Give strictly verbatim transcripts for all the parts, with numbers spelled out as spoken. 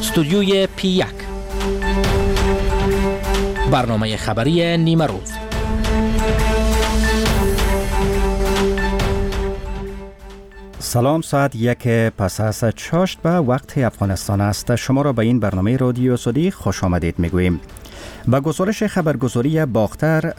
استودیوی پی یک، برنامه خبری نیمه روز. سلام، ساعت یک پس از چاشت به وقت افغانستان است. شما را به این برنامه رادیو آزادی خوش آمدید میگوییم. با گزارش خبرگزاری باختر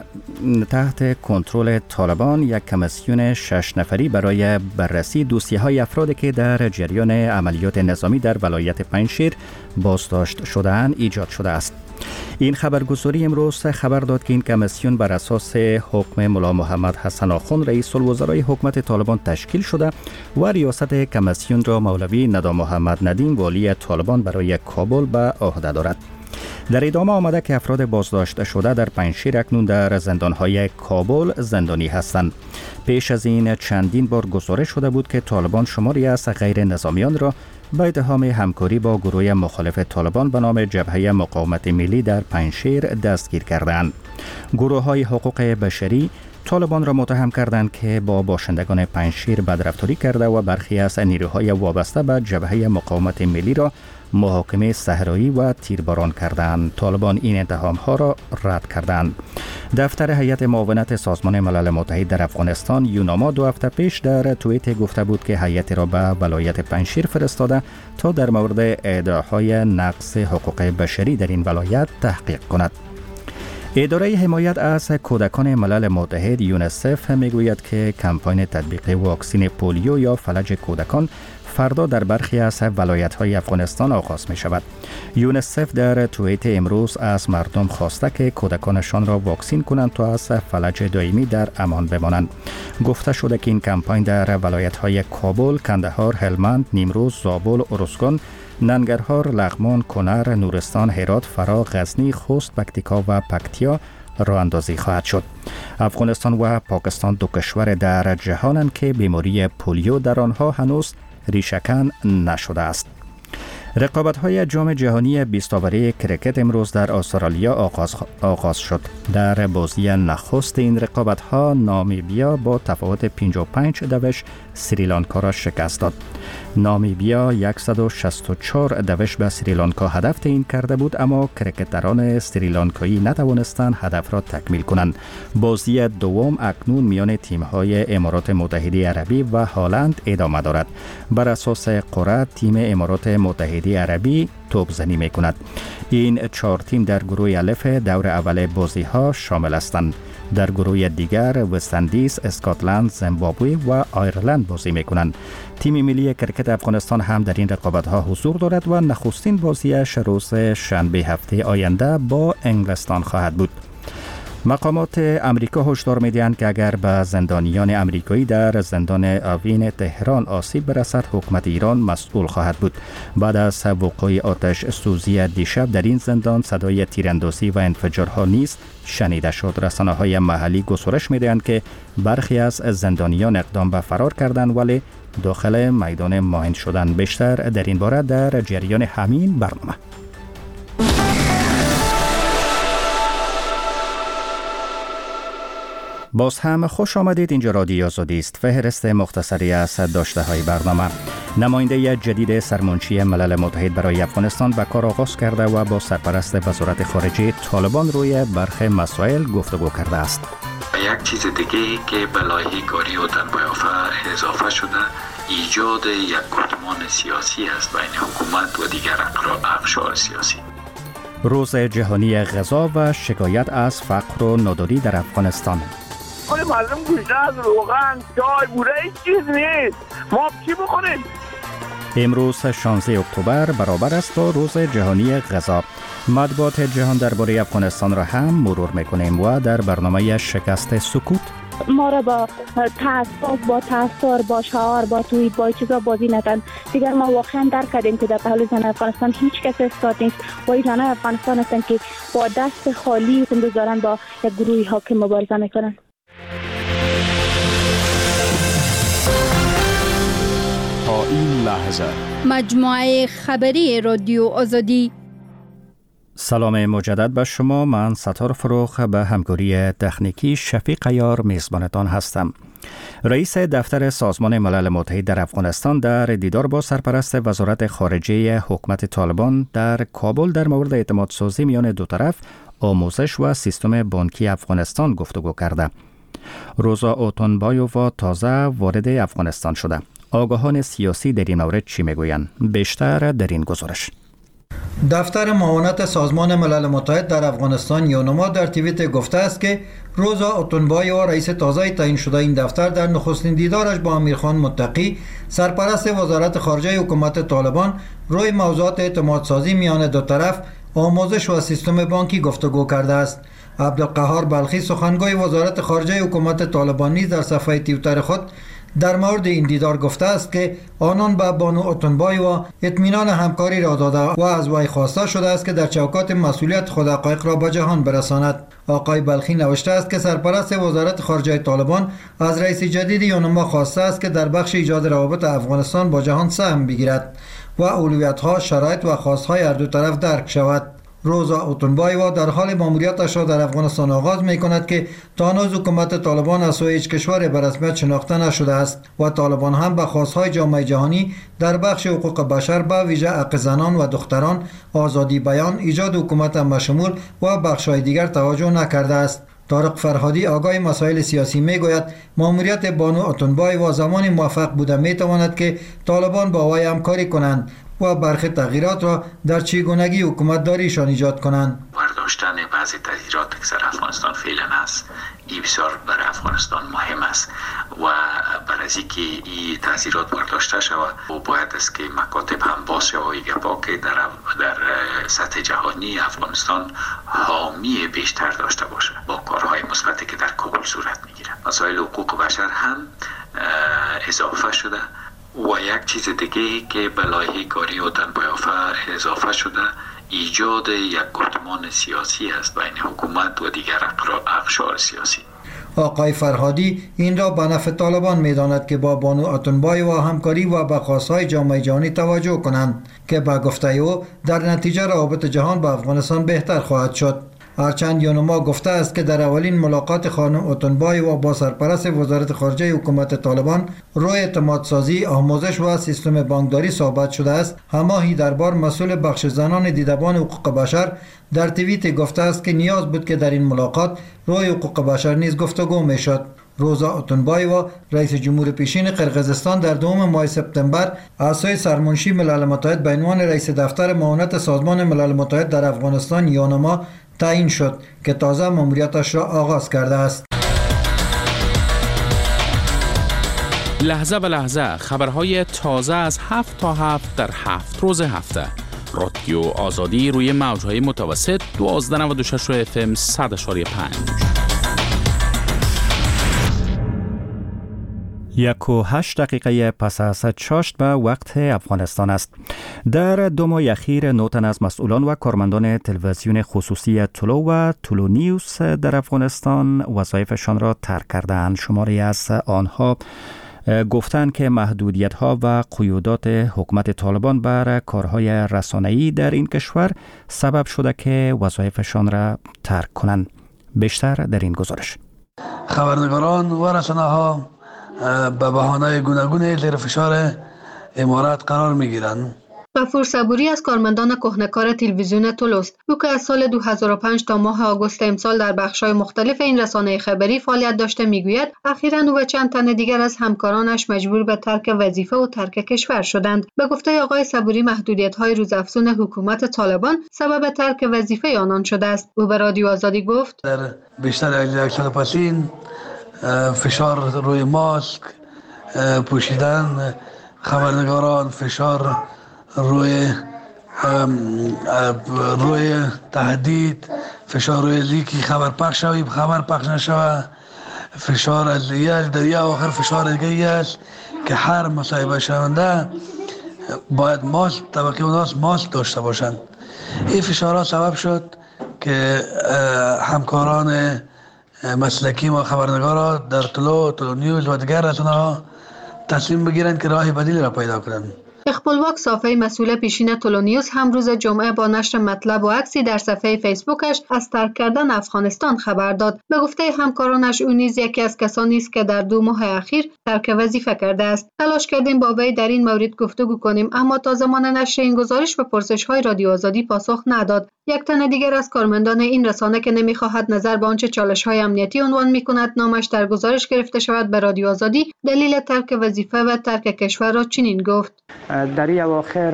تحت کنترل طالبان، یک کمیسیون شش نفری برای بررسی دوسیه‌های افرادی که در جریان عملیات نظامی در ولایت پنجشیر بازداشت شده‌اند ایجاد شده است. این خبرگزاری امروز خبر داد که این کمیسیون بر اساس حکم ملا محمد حسن آخوند رئیس الوزرای حکومت طالبان تشکیل شده و ریاست کمیسیون را مولوی ندا محمد ندیم والی طالبان برای کابل به عهده دارد. در ادامه آمده که افراد بازداشت شده در پنجشیر اکنون در زندانهای کابل زندانی هستند. پیش از این چندین بار گزارش شده بود که طالبان شماری از غیر نظامیان را به اتهام همکاری با گروه مخالف طالبان به نام جبهه مقاومت ملی در پنجشیر دستگیر کردند. گروه های حقوق بشری طالبان را متهم کردند که با باشندگان پنجشیر بدرفتاری کرده و برخی از نیروهای وابسته به جبهه مقاومت ملی را محاکمه صحرایی و تیرباران کردند. طالبان این اتهام ها را رد کردند. دفتر هیئت معاونت سازمان ملل متحد در افغانستان یوناما دو هفته پیش در توییت گفته بود که هیئت را به ولایت پنجشیر فرستاده تا در مورد ادعاهای نقض حقوق بشری در این ولایت تحقیق کند. اداره حمایت از کودکان ملل متحد یونیسف میگوید که کمپاین تطبیق واکسن پولیو یا فلج کودکان فردا در برخی از ولایت‌های افغانستان آغاز می شود. یونیسف در توییت امروز از مردم خواسته که کودکانشان را واکسین کنند تا از فلج دائمی در امان بمانند. گفته شده که این کمپاین در ولایت‌های کابل، کندهار، هلمند، نیمروز، زابل، ارزگان، ننگرهار، لغمان، کنر، نورستان، هرات، فرا، غزنی، خوست، پکتیکا و پکتیا راه اندازی خواهد شد. افغانستان و پاکستان دو کشور در جهانند که بیماری پولیو در آنها هنوز ریشه‌کن نشده است. رقابت‌های جام جهانی بیست اوری کرکت امروز در استرالیا آغاز, آغاز شد. در بازی نخست این رقابت‌ها نامیبیا با تفاوت پنجاه و پنج دوش سریلانکا را شکست داد. نامیبیا صد و شصت و چهار دوش به سریلانکا هدف تعیین کرده بود، اما کرکتران سریلانکایی نتوانستند هدف را تکمیل کنند. بازی دوم اکنون میان تیم‌های امارات متحده عربی و هلند ادامه دارد. بر اساس قرعه تیم امارات متحده عربی توپ زنی می کند. این چهار تیم در گروه الف دور اول بازی ها شامل هستند. در گروه دیگر وستندیز، اسکاتلند، زیمبابوه و آیرلند بازی می کنند. تیم ملی کرکت افغانستان هم در این رقابت ها حضور دارد و نخستین بازیش روز شنبه هفته آینده با انگلستان خواهد بود. مقامات امریکا هشدار می‌دهند که اگر به زندانیان امریکایی در زندان اوین تهران آسیب برسد، حکومت ایران مسئول خواهد بود. بعد از وقوع آتش سوزی دیشب در این زندان صدای تیراندازی و انفجارها نیز شنیده شد. رسانه‌های محلی گزارش می‌دهند که برخی از زندانیان اقدام به فرار کردند ولی داخل میدان ماهین شدند. بیشتر در این باره در جریان همین برنامه. باز هم خوش آمدید. اینجا رادیو آزادی است. فهرست مختصری از داشته های برنامه. نماینده جدید سرمنشی ملل متحد برای افغانستان به کار آغاز کرده و با سرپرست وزارت خارجه طالبان روی برخی مسائل گفتگو کرده است. یک چیز دیگه که به لایحه کاری و تنبیه اضافه شده ایجاد یک گفتمان سیاسی است بین حکومت و دیگر اقشار سیاسی. روز جهانی غذا و شکایت از فقر و ناداری در افغانستان. خود مردم گوشت از روغن، چای، بوره هیچ چیز نیست. ما چی بخوریم؟ امروز شانزده اکتبر برابر است با روز جهانی غذا. مطبوعات جهان درباره افغانستان را هم مرور میکنیم و در برنامه شکست سکوت ما را با تعصب، با تاثر، با شعار، با توییت، با چیزا بازی نکن. دیگر ما واقعا درک کردیم که در پهلوی زن افغانستان هیچ کس استاد نیست و این زنان افغانستان هستند که با دست خالی زندگی دارن با یک گروهی حاکم مبارزه میکنن. تا این لحظه مجموعه خبری رادیو آزادی. سلام مجدد به شما. من ستار فروخ به همکاری تکنیکی شفیق عیار میزبانتان هستم. رئیس دفتر سازمان ملل متحد در افغانستان در دیدار با سرپرست وزارت خارجه حکومت طالبان در کابل در مورد اعتماد سازی میان دو طرف، آموزش و سیستم بانکی افغانستان گفتگو کرده. روزا اوتونبایووا تازه وارد افغانستان شده. آگاهان سیاسی در این مورد چی میگویند؟ بیشتر در این گزارش. دفتر معاونت سازمان ملل متحد در افغانستان یونما در توییت گفته است که روزا اوتونبایووا رئیس تازه تعیین شده این دفتر در نخستین دیدارش با امیرخان متقی سرپرست وزارت خارجه حکومت طالبان روی موضوعات اعتماد سازی میان دو طرف، آموزش و سیستم بانکی گفتگو کرده است. عبدالقهار بلخی سخنگوی وزارت خارجه حکومت طالبان نیز در صفحه توییتر خود در مورد این دیدار گفته است که آنان به بانو اوتونبایووا اطمینان همکاری را داده و از وی خواسته شده است که در چوکات مسئولیت خود حقایق را به جهان برساند. آقای بلخی نوشته است که سرپرست وزارت خارجه طالبان از رئیس جدید یونما خواسته است که در بخش ایجاد روابط افغانستان با جهان سهم بگیرد و اولویت‌ها، شرایط و خواست‌های هر دو طرف درک شود. روزا اوتونبایووا در حال ماموریتش را در افغانستان آغاز می کند که تا هنوز حکومت طالبان از سوی هیچ کشور به رسمیت شناخته نشده است و طالبان هم به خواستهای جامعه جهانی در بخش حقوق بشر به ویژه حق زنان و دختران، آزادی بیان، ایجاد حکومت مشمول و بخش‌های دیگر توجه نکرده است. طارق فرهادی آگاه مسائل سیاسی میگوید ماموریت بانو اوتونبایووا زمانی موفق بوده میتواند که طالبان با وی همکاری کنند و برخی تغییرات را در چگونگی حکومت داریشان ایجاد کنند. برداشتن بعضی تغییرات که در افغانستان فعلا هست، این بسیار برای افغانستان مهم است و برای از اینکه این تغییرات برداشته شود و باید است که مکاتب هم باز شود گپا که در در سطح جهانی افغانستان حامی بیشتر داشته باشه با کارهای مثبتی که در کابل صورت میگیره. مسائل حقوق بشر هم اضافه شده و یک چیز دیگه که به لایحه کاری اوتونبایووا اضافه شده ایجاد یک گفتمان سیاسی است بین حکومت و دیگر اقشار سیاسی. آقای فرهادی این را به نفع طالبان می‌داند که با بانو اوتونبایووا همکاری و به خواست‌های جامعه جهانی توجه کنند که به گفته او در نتیجه روابط جهان با افغانستان بهتر خواهد شد. هرچند یونما گفته است که در اولین ملاقات خانم اوتونبایووا با سرپرست وزارت خارجه حکومت طالبان روی اعتماد سازی، آموزش و سیستم بانکداری صحبت شده است، هماهی دربار مسئول بخش زنان دیدبان حقوق بشر در توییت گفته است که نیاز بود که در این ملاقات روی حقوق بشر نیز گفتگو میشد. روزا اوتونبایووا رئیس جمهور پیشین قرقیزستان در دوم ماه سپتامبر از سوی سرمنشی ملل متحد به عنوان رئیس دفتر معاونت سازمان ملل متحد در افغانستان یونما تعیین شد که تازه ماموریتش را آغاز کرده است. لحظه به لحظه خبرهای تازه از هفت تا هفت در هفت روز هفته. رادیو آزادی روی موجهای متوسط دوازده نود و شش اف ام صد اشاری پنج. یک و هشت دقیقه پس از چاشت به وقت افغانستان است. در دو ماه اخیر نوتن از مسئولان و کارمندان تلویزیون خصوصی تلو و تلو نیوز در افغانستان وظایفشان را ترک کردند. شماری از آنها گفتند که محدودیت‌ها و قیودات حکومت طالبان بر کارهای رسانه‌ای در این کشور سبب شده که وظایفشان را ترک کنند. بیشتر در این گزارش. خبرنگاران و رسانه‌ها به بهانه گوناگون زیر فشار امارات قرار می‌گیرند. غفور صبوری از کارمندان کهنه‌کار تلویزیون تولوست، او که از سال دو هزار و پنج تا ماه آگوست امسال در بخش‌های مختلف این رسانه خبری فعالیت داشته میگوید اخیراً او و چند تن دیگر از همکارانش مجبور به ترک وظیفه و ترک کشور شدند. به گفته آقای صبوری محدودیت‌های روزافزون حکومت طالبان سبب ترک وظیفه آنان شده است. او به رادیو آزادی گفت در بیشتر از یک سال پسین فشار روی ماسک پوشیدن خبرنگاران، فشار روی روی تهدید، فشار روی لیکی خبر پخش شوی خبر پخش نشوه، فشار از لیال در یا آخر فشار دیگه است که هر مصاحبه شونده باید ماسک طبقه اوناس ماسک داشته باشند. این فشارها سبب شد که همکاران مسلکی ما خبرنگارا در تلو، تلو نیوز و دیگر رسانه‌ها تصمیم بگیرند که راه بدیل را پیدا کنند. اقبالواک صافی مسئول پیشین تولونیوز هم روز جمعه با نشر مطلب و عکسی در صفحه فیسبوکش از ترک کردن افغانستان خبر داد. به گفته همکارانش او نیز یکی از کسانی است که در دو ماه اخیر ترک وظیفه کرده است. تلاش کردیم با وی در این مورد گفتگو کنیم، اما تا زمان نشر این گزارش به پرسش‌های رادیو آزادی پاسخ نداد. یک تن دیگر از کارمندان این رسانه که نمی‌خواهد نظر به آنچه چالش‌های امنیتی عنوان می‌کند نامش در گزارش گرفته شود به رادیو آزادی دلیل ترک وظیفه و ترک کشور را چنین گفت: در این اواخر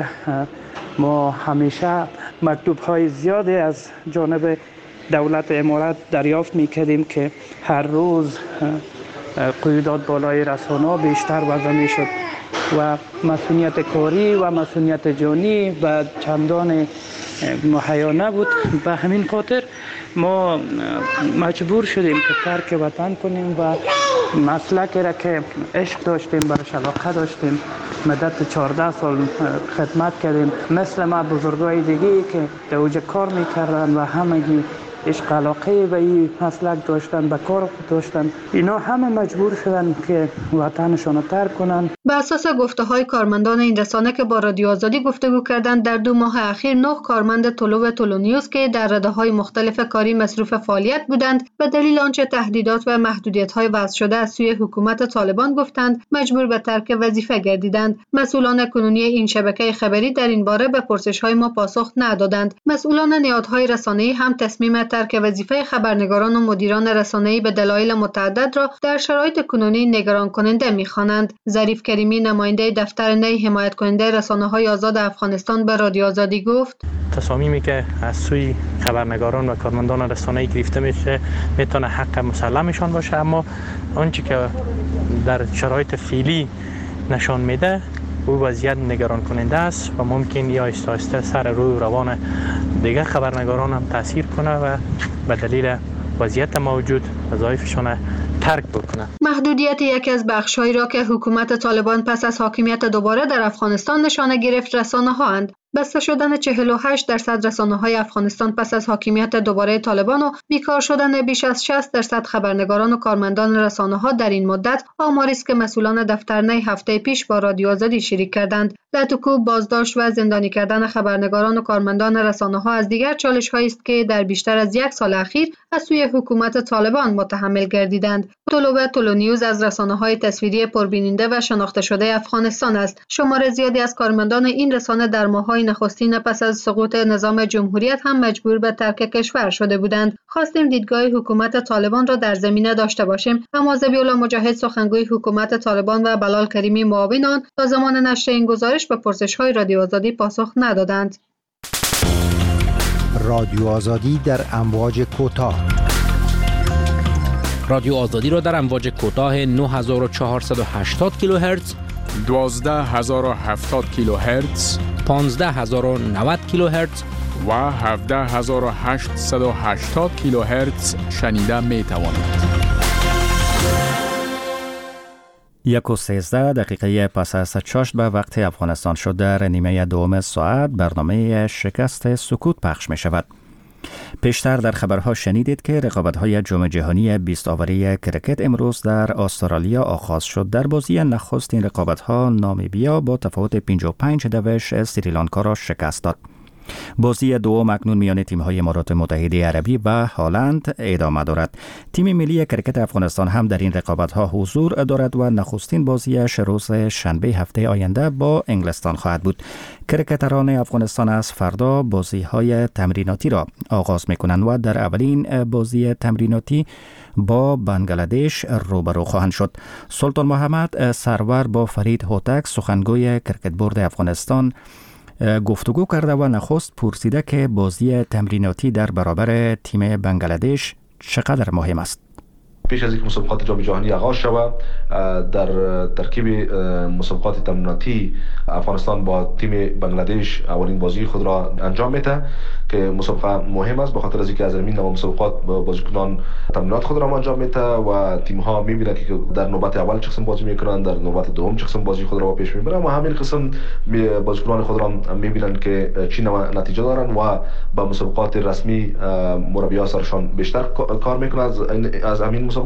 ما همیشه مکتوب‌های زیادی از جانب دولت امارات دریافت می‌کردیم که هر روز قیودات بالای رسانه‌ها بیشتر وضع می‌شد و مسئولیت کاری و مسئولیت جانی به چندان مهیا نبود. به همین خاطر ما مجبور شدیم که ترک وطن کنیم و مسلکی را که عشق داشتیم، برش علاقه داشتیم، مدت چهارده سال خدمت کردیم، مثل ما بزرگای دیگه که در اوج کار میکردن و همگی عشق علاقه به این مسلک داشتن، به کار داشتن، اینا همه مجبور شدن که وطنشان رو ترک کنن. به اساس گفته های کارمندان این رسانه که با رادیو آزادی گفتگو کردند، در دو ماه اخیر نه کارمند طلوع و تولونیوز که در رده های مختلف کاری مصروف فعالیت بودند به دلیل آنچه تهدیدات و محدودیت های وضع شده از سوی حکومت طالبان گفتند مجبور به ترک وظیفه گردیدند. مسئولان کنونی این شبکه خبری در این باره به پرسش های ما پاسخ ندادند. مسئولان نهادهای رسانه‌ای هم تصمیم ترک وظیفه خبرنگاران و مدیران رسانه‌ای به دلایل متعدد را در شرایط کنونی نگران کننده می‌خوانند. ظریف کریمی نماینده دفتر نی حمایت کننده رسانه‌های آزاد افغانستان به رادیو آزادی گفت: تصامیمی که از سوی خبرنگاران و کارمندان رسانه‌ای گرفته میشه میتونه حق مسلمشان باشه، اما آنچه که در شرایط فعلی نشان میده او وضعیت نگران کننده است و ممکن یا آهسته آهسته سر روی روان دیگر خبرنگاران هم تاثیر کنه و به دلیل وضعیت موجود وظایفشان ترک بکنه. محدودیت یکی از بخش‌هایی را که حکومت طالبان پس از حاکمیت دوباره در افغانستان نشانه گرفت رسانه‌ها اند. بسته شدن چهل و هشت درصد رسانه‌های افغانستان پس از حاکمیت دوباره طالبان و بیکار شدن بیش از شصت درصد خبرنگاران و کارمندان رسانه‌ها در این مدت آماری است که مسئولان دفتر نی هفته پیش با رادیو آزادی شریک کردند. لطوکوب، بازداشت و زندانی کردن خبرنگاران و کارمندان رسانه‌ها از دیگر چالش‌هایی است که در بیشتر از یک سال اخیر از سوی حکومت طالبان متحمل گردیدند. طلوع تولونیوز از رسانه‌های تصویری پربیننده و شناخته شده افغانستان است. شمار زیادی از کارمندان این رسانه در ماه‌های نخستین پس از سقوط نظام جمهوریت هم مجبور به ترک کشور شده بودند. خواستیم دیدگاه حکومت طالبان را در زمینه داشته باشیم، اما ذبیح‌الله مجاهد سخنگوی حکومت طالبان و بلال کریمی معاون آن تا زمان نشر این گزارش به پرسش‌های رادیو آزادی پاسخ ندادند. رادیو آزادی در امواج کوتاه. رادیو آزادی را در امواج کوتاه نه هزار و چهارصد و هشتاد کیلوهرتز، دوازده هزار و هفتاد کیلوهرتز، پانزده هزار و نود کیلوهرتز و هفده هزار و هشتصد و هشتاد کیلوهرتز شنیده می توانید. یک و سیزده دقیقه پس از چاشت به وقت افغانستان شد در نیمه دوم ساعت برنامه شکست سکوت پخش می شود. پیشتر در خبرها شنیدید که رقابت‌های جام جهانی بیست آوری کرکت امروز در استرالیا آغاز شد. در بازی نخست این رقابت‌ها نامیبیا با تفاوت پنج و پنج دوش سریلانکا را شکست داد. بازی دوم اکنون میان تیم‌های امارات متحده عربی و هلند ادامه دارد. تیم ملی کرکت افغانستان هم در این رقابت‌ها حضور دارد و نخستین بازیش روز شنبه هفته آینده با انگلستان خواهد بود. کرکتران افغانستان از فردا بازی‌های تمریناتی را آغاز می‌کنند و در اولین بازی تمریناتی با بنگلادش روبرو خواهند شد. سلطان محمد سرور با فرید هوتک سخنگوی کرکت بورد افغانستان گفتگو کرده و نخست پرسیده که بازی تمریناتی در برابر تیم بنگلادش چقدر مهم است. پیش از اینکه مسابقات جام جهانی آغاز شود در ترکیب مسابقات تمریناتی افغانستان با تیم بنگلادش اولین بازی خود را انجام میده که مسابقه مهم است به خاطر از اینکه از این نوع مسابقات بازیکنان تمرینات خود را انجام میده و تیم ها میبینند که در نوبت اول چه قسم بازی میکنند، در نوبت دوم چه قسم بازی خود را پیش میبرند و همین قسم بازیکنان خود را میبینند که چی نوع نتیجه دارند و با مسابقات رسمی مربیان سرشان بیشتر کار میکنند از همین مسابقات.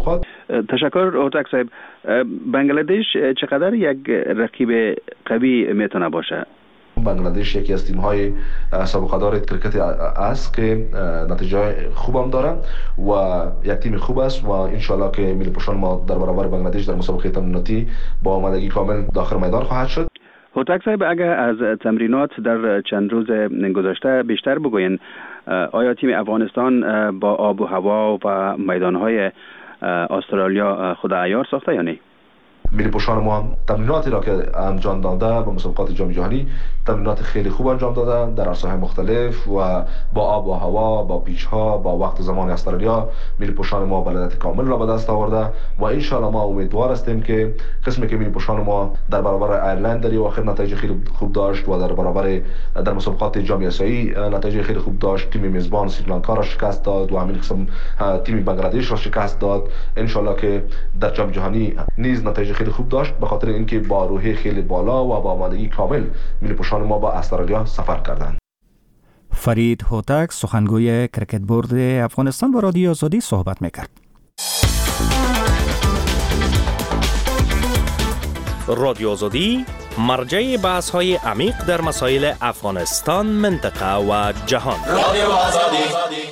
تشکر هوتک صاحب. بنگلادش چقدر یک رقیب قوی میتونه باشه؟ بنگلادش یکی از تیم‌های سابقه دار کرکت است که نتیجه خوب هم داره و یک تیم خوب است و ان شاءالله که ملی پوشان ما در برابر بنگلادش در مسابقه تمریناتی با آمادگی کامل داخل میدان خواهد شد. هوتک صاحب، اگر از تمرینات در چند روز گذشته بیشتر بگوین، آیا تیم افغانستان با آب و هوا و میدان‌های استرالیا خود عیار ساخته یا نه؟ ملی پوشان ما تمریناتی را که انجام داده به مسابقات جام جهانی تمرینات خیلی خوب انجام داده در عرصه‌های مختلف و با آب و هوا، با پیچ ها، با وقت زمان استرالیا ملی پوشان ما بلدیت کامل را به دست آورده و ان شاء الله ما امیدوار هستیم که قسمی که ملی پوشان ما در برابر ایرلند در آخر نتایج خیلی خوب داشت و در برابر در مسابقات جام آسیایی نتایج خیلی خوب داشت، تیم میزبان سریلانکا را شکست داد و همین قسم تیم بنگلادش را شکست داد. ان شاء الله که در جام جهانی نیز نتایج خیلی خوب داشت به خاطر اینکه با روحیه خیلی بالا و با آمادگی کامل ملی پوشان ما با استرالیا سفر کردند. فرید هوتک سخنگوی کرکت بورد افغانستان با رادیو آزادی صحبت میکرد. رادیو آزادی مرجع بحث های عمیق در مسائل افغانستان، منطقه و جهان. رادیو آزادی.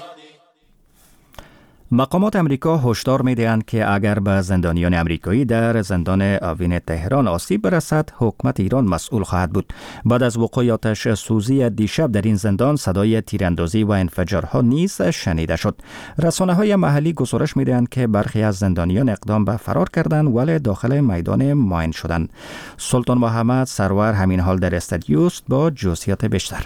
مقامات امریکا هشدار می‌دهند که اگر به زندانیان امریکایی در زندان اوین تهران آسیب برسد، حکومت ایران مسئول خواهد بود. بعد از وقوع آتش سوزی دیشب در این زندان، صدای تیراندازی و انفجارها نیز شنیده شد. رسانه‌های محلی گزارش می‌دهند که برخی از زندانیان اقدام به فرار کردند ولی داخل میدان ماین شدند. سلطان محمد سرور همین حال در استودیو است با جزئیات بیشتر.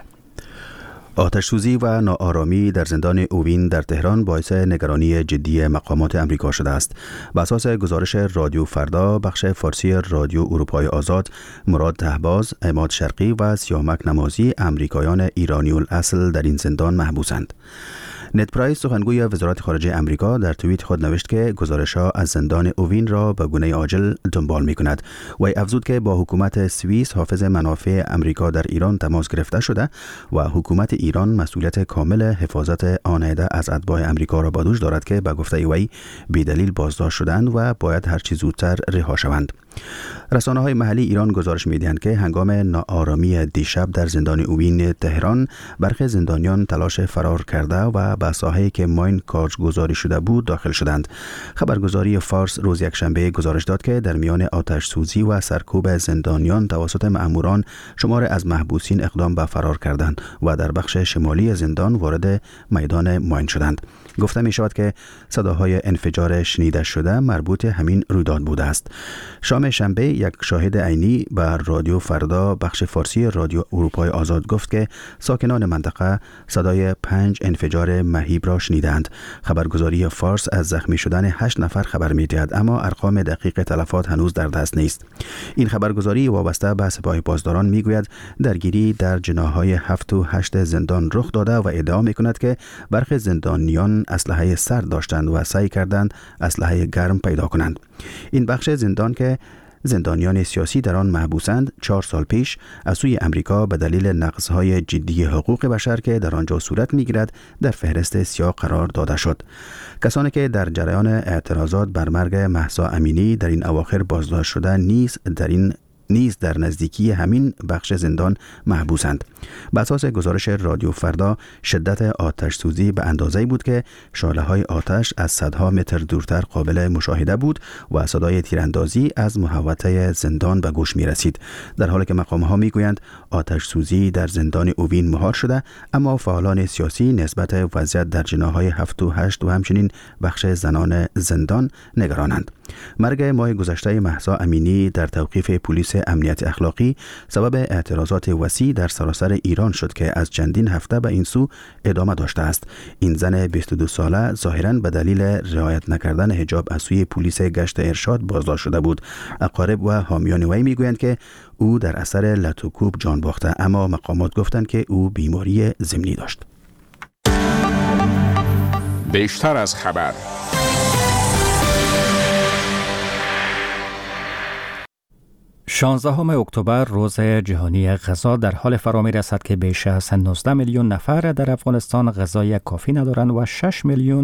آتش سوزی و ناآرامی در زندان اوین در تهران باعث نگرانی جدی مقامات امریکا شده است. بر اساس گزارش رادیو فردا، بخش فارسی رادیو اروپای آزاد، مراد تهباز، عماد شرقی و سیامک نمازی امریکایان ایرانی الاصل در این زندان محبوسند. نت پرایس سخنگوی وزارت خارجه امریکا در توییت خود نوشت که گزارش‌ها از زندان اوین را به گونه عاجل دنبال می‌کند. و افزود که با حکومت سوئیس حافظ منافع امریکا در ایران تماس گرفته شده و حکومت ایران مسئولیت کامل حفاظت آن عده از اتباع امریکا را به دوش دارد که به گفته وی بی‌دلیل بازداشت شدند و باید هر چه زودتر رها شوند. رسانه‌های محلی ایران گزارش می‌دهند که هنگام ناآرامی دیشب در زندان اوین تهران، برخی زندانیان تلاش فرار کرده و به ساحه‌ای که ماین کارگزاری شده بود داخل شدند. خبرگزاری فارس روز یکشنبه گزارش داد که در میان آتش سوزی و سرکوب زندانیان توسط مأموران، شمار از محبوسین اقدام به فرار کردند و در بخش شمالی زندان وارد میدان ماین شدند. گفته می شود که صداهای انفجار شنیده شده مربوط همین رویداد بوده است. شام شنبه یک شاهد عینی بر رادیو فردا بخش فارسی رادیو اروپای آزاد گفت که ساکنان منطقه صدای پنج انفجار مهیب را شنیدند. خبرگزاری فارس از زخمی شدن هشت نفر خبر می دهد، اما ارقام دقیق تلفات هنوز در دست نیست. این خبرگزاری وابسته به سپاه پاسداران می گوید درگیری در جناح‌های هفت و هشت زندان رخ داده و ادعا می کند که برخی زندانیان اسلحه سرد داشتند و سعی کردند اسلحه گرم پیدا کنند. این بخش زندان که زندانیان سیاسی در آن محبوسند، چهار سال پیش از سوی امریکا به دلیل نقض‌های جدی حقوق بشر که در آنجا صورت می‌گیرد در فهرست سیاه قرار داده شد. کسانی که در جریان اعتراضات بر مرگ مهسا امینی در این اواخر بازداشت شده نیز در این نیز در نزدیکی همین بخش زندان محبوسند. بر اساس گزارش رادیو فردا، شدت آتش سوزی به اندازه‌ای بود که شعله‌های آتش از صدها متر دورتر قابل مشاهده بود و صدای تیراندازی از محوطه زندان به گوش می رسید. در حالی که مقام‌ها می‌گویند آتش سوزی در زندان اوین مهار شده، اما فعالان سیاسی نسبت وضعیت در جناح‌های هفت و هشت و همچنین بخش زنان زندان نگرانند. مرگ ماه گذشته مهسا امینی در توقیف پلیس امنیت اخلاقی سبب اعتراضات وسیع در سراسر ایران شد که از چندین هفته به این سو ادامه داشته است. این زن بیست و دو ساله ظاهراً به دلیل رعایت نکردن حجاب از سوی پلیس گشت ارشاد بازداشت شده بود. اقارب و حامیان وی میگویند که او در اثر لت و کوب جان باخته، اما مقامات گفتند که او بیماری ضمنی داشت. بیشتر از خبر. شانزدهم اکتبر روز جهانی غذا در حال فرا می‌رسد که بیش از نوزده میلیون نفر در افغانستان غذای کافی ندارند و شش میلیون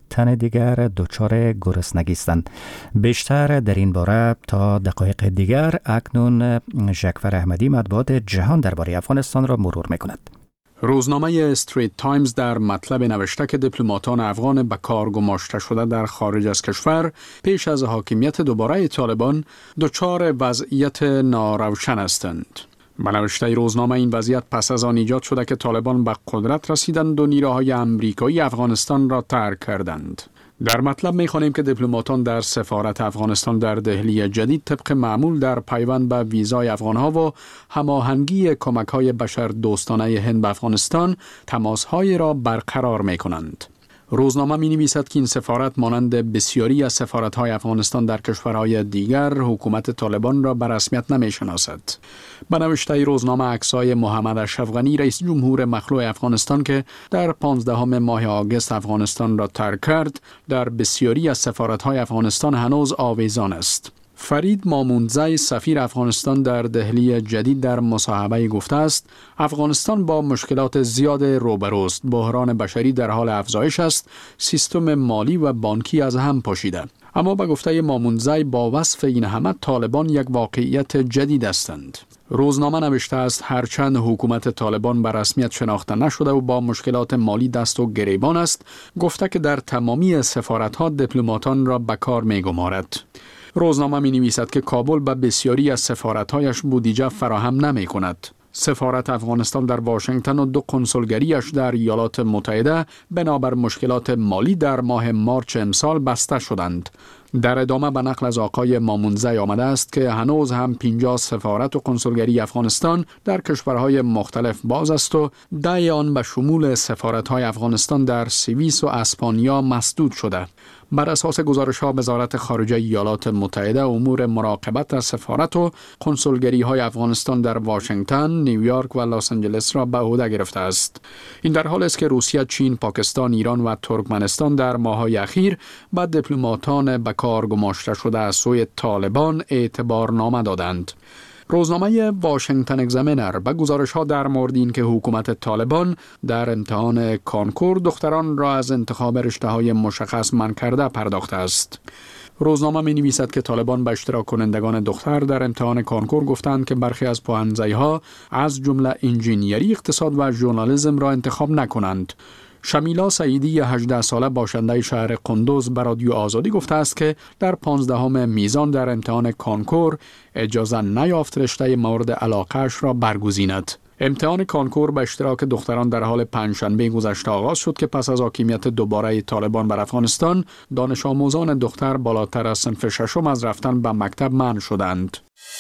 تن دیگر دچار گرسنگی هستند. بیشتر در این باره تا دقایق دیگر اکنون ژکفر احمدی مطبوعات جهان درباره افغانستان را مرور میکند. روزنامه استریت تایمز در مطلب نوشته که دیپلماتان افغان به کار گماشته شده در خارج از کشور پیش از حاکمیت دوباره طالبان دچار وضعیت ناروشن هستند. به نوشته روزنامه این وضعیت پس از آن ایجاد شده که طالبان به قدرت رسیدند و نیروهای امریکایی افغانستان را ترک کردند. در مطلب می‌خوانیم که دیپلماتان در سفارت افغانستان در دهلی جدید طبق معمول در پیوند به ویزای افغان‌ها و هماهنگی کمک‌های بشردوستانه هند به افغانستان تماس‌های را برقرار می‌کنند. روزنامه می‌نویسد که این سفارت مانند بسیاری از سفارت‌های افغانستان در کشورهای دیگر حکومت طالبان را به رسمیت نمی‌شناسد. به نوشته روزنامه عکس‌های محمد اشرف غنی رئیس جمهور مخلوع افغانستان که در پانزدهم ماه آگوست افغانستان را ترک کرد در بسیاری از سفارت‌های افغانستان هنوز آویزان است. فرید مامونزی سفیر افغانستان در دهلی جدید در مصاحبه گفته است افغانستان با مشکلات زیاد روبروست، بحران بشری در حال افزایش است، سیستم مالی و بانکی از هم پاشیده. اما به گفته مامونزی با وصف این همه طالبان یک واقعیت جدید هستند. روزنامه نوشته است هرچند حکومت طالبان به رسمیت شناخته نشده و با مشکلات مالی دست و گریبان است، گفته که در تمامی سفارت‌ها دیپلماتان را به کار می‌گمارد. روزنامه می نویسد که کابل به بسیاری از سفارت‌هایش بودجه فراهم نمی کند. سفارت افغانستان در واشنگتن و دو کنسولگریش در ایالات متحده بنابر مشکلات مالی در ماه مارچ امسال بسته شدند. در ادامه به نقل از آقای مامونزی آمده است که هنوز هم پنجاه سفارت و کنسولگری افغانستان در کشورهای مختلف باز است و ده آن به شمول سفارت‌های افغانستان در سوئیس و اسپانیا مسدود شده. بر اساس گزارش‌ها وزارت خارجه ایالات متحده امور مراقبت از سفارت و کنسولگری‌های افغانستان در واشنگتن، نیویورک و لس آنجلس را به عهده گرفته است. این در حالی است که روسیه، چین، پاکستان، ایران و ترکمنستان در ماه‌های اخیر به دیپلماتان به کار گماشته شده از سوی طالبان اعتبارنامه دادند. روزنامه واشنگتن اگزامینر به گزارش‌ها در مورد این که حکومت طالبان در امتحان کانکور دختران را از انتخاب رشته‌های مشخص منع کرده پرداخته است. روزنامه می نویسد که طالبان به اشتراک کنندگان دختر در امتحان کانکور گفتند که برخی از پوهنځی‌ها از جمله انجینیری، اقتصاد و ژورنالیسم را انتخاب نکنند. شمیلا سعیدی هجده ساله باشنده شهر قندوز به رادیو آزادی گفته است که در پانزدهم میزان در امتحان کانکور اجازه نیافت رشته مورد علاقه‌اش را برگزیند. امتحان کانکور به اشتراک دختران در حال پنجشنبه گذشته آغاز شد که پس از حاکمیت دوباره طالبان بر افغانستان دانش آموزان دختر بالاتر از صنف ششم از رفتن به مکتب منع شدند.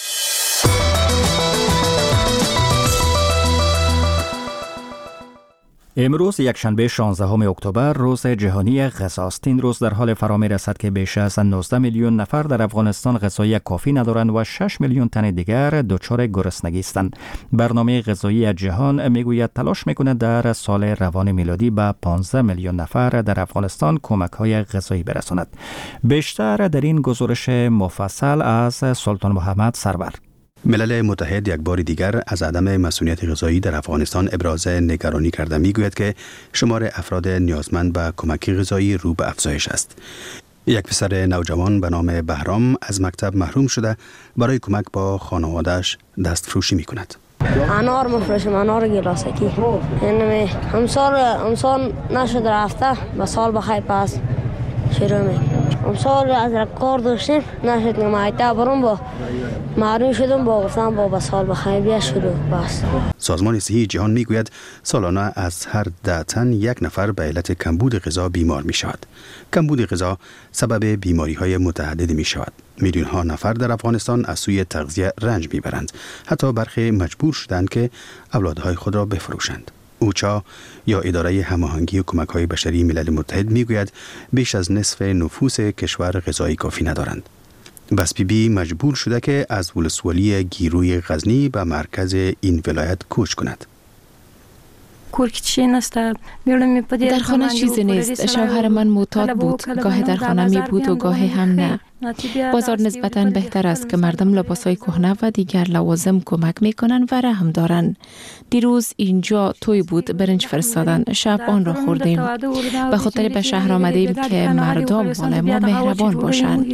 امروز یکشنبه شانزدهم اکتبر روز جهانی غذا است. این روز در حال فرا می‌رسد که بیش از نوزده میلیون نفر در افغانستان غذای کافی ندارند و شش میلیون تن دیگر دچار گرسنگی هستند. برنامه غذایی جهان میگوید تلاش می‌کند در سال روان میلادی به پانزده میلیون نفر در افغانستان کمک‌های غذایی برساند. بیشتر در این گزارش مفصل از سلطان محمد سرور. ملل متحد یک بار دیگر از عدم مسئولیت غذایی در افغانستان ابراز نگرانی کرده میگوید که شمار افراد نیازمند به کمک غذایی رو به افزایش است. یک پسر نوجوان به نام بهرام از مکتب محروم شده برای کمک با خانواده‌اش دستفروشی میکند. انار مفروشم، انار گلاسکی. یعنی همسال همسال نشد رفته با سال بخیر پس شروع می. امسال از کار داشتیم نشد نمایته برام با معلوم شدم با گفتم با به سال بخیر بیا شروع بس. سازمان صحی جهان میگوید سالانه از هر ده تن یک نفر به علت کمبود غذا بیمار می شود. کمبود غذا سبب بیماری های متعدد می شود. میلیون ها نفر در افغانستان از سوی تغذیه رنج می برند. حتی برخی مجبور شدند که اولادهای خود را بفروشند. اوچا یا اداره هماهنگی و کمک‌های بشری ملل متحد میگوید بیش از نصف نفوس کشور غذای کافی ندارند. بس بی بی مجبور شده که از ولسوالی گیروی غزنی به مرکز این ولایت کوچ کند. در خانه چیزی نیست. شوهر من معتاد بود، گاهی در خانه می بود و گاهی هم نه. بازار نسبتاً بهتر است که مردم لباسای کهنه و دیگر لوازم کمک میکنن و رحم دارن. دیروز اینجا توی بود، برنج فرستادن، شب آن را خوردیم. به خاطر به شهر آمدیم که مردم مال ما مهربان باشند.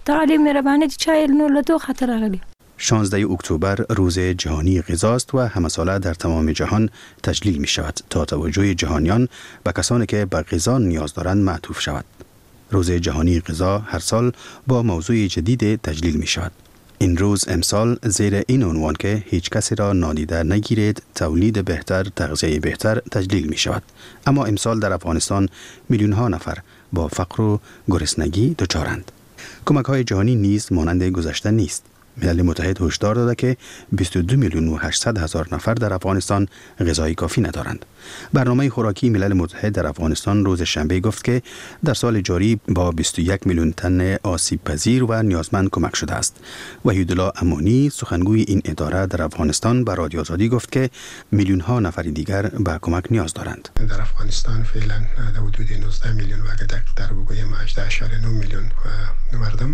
شانزده اکتبر روز جهانی غذاست و همه ساله در تمام جهان تجلیل می شود تا توجه جهانیان به کسانی که به غذا نیاز دارند معطوف شود. روز جهانی غذا هر سال با موضوع جدید تجلیل می شود. این روز امسال زیر این عنوان که هیچ کسی را نادیده نگیرید، تولید بهتر، تغذیه بهتر تجلیل می شود. اما امسال در افغانستان میلیون ها نفر با فقر و گرسنگی دچارند. کمک های جهانی نیز مانند گذشته نیست. ملل متحد هشدار داده که بیست و دو میلیون و هشتصد هزار نفر در افغانستان غذای کافی ندارند. برنامه خوراکی ملل متحد در افغانستان روز شنبه گفت که در سال جاری با بیست و یک میلیون تن آسیب پذیر و نیازمند کمک شده است. وحیدالله امانی سخنگوی این اداره در افغانستان به رادیو آزادی گفت که میلیون ها نفر دیگر به کمک نیاز دارند. در افغانستان فعلا در حدود نوزده میلیون و اگر دقیق‌تر بگویم هجده ممیز نه میلیون مردم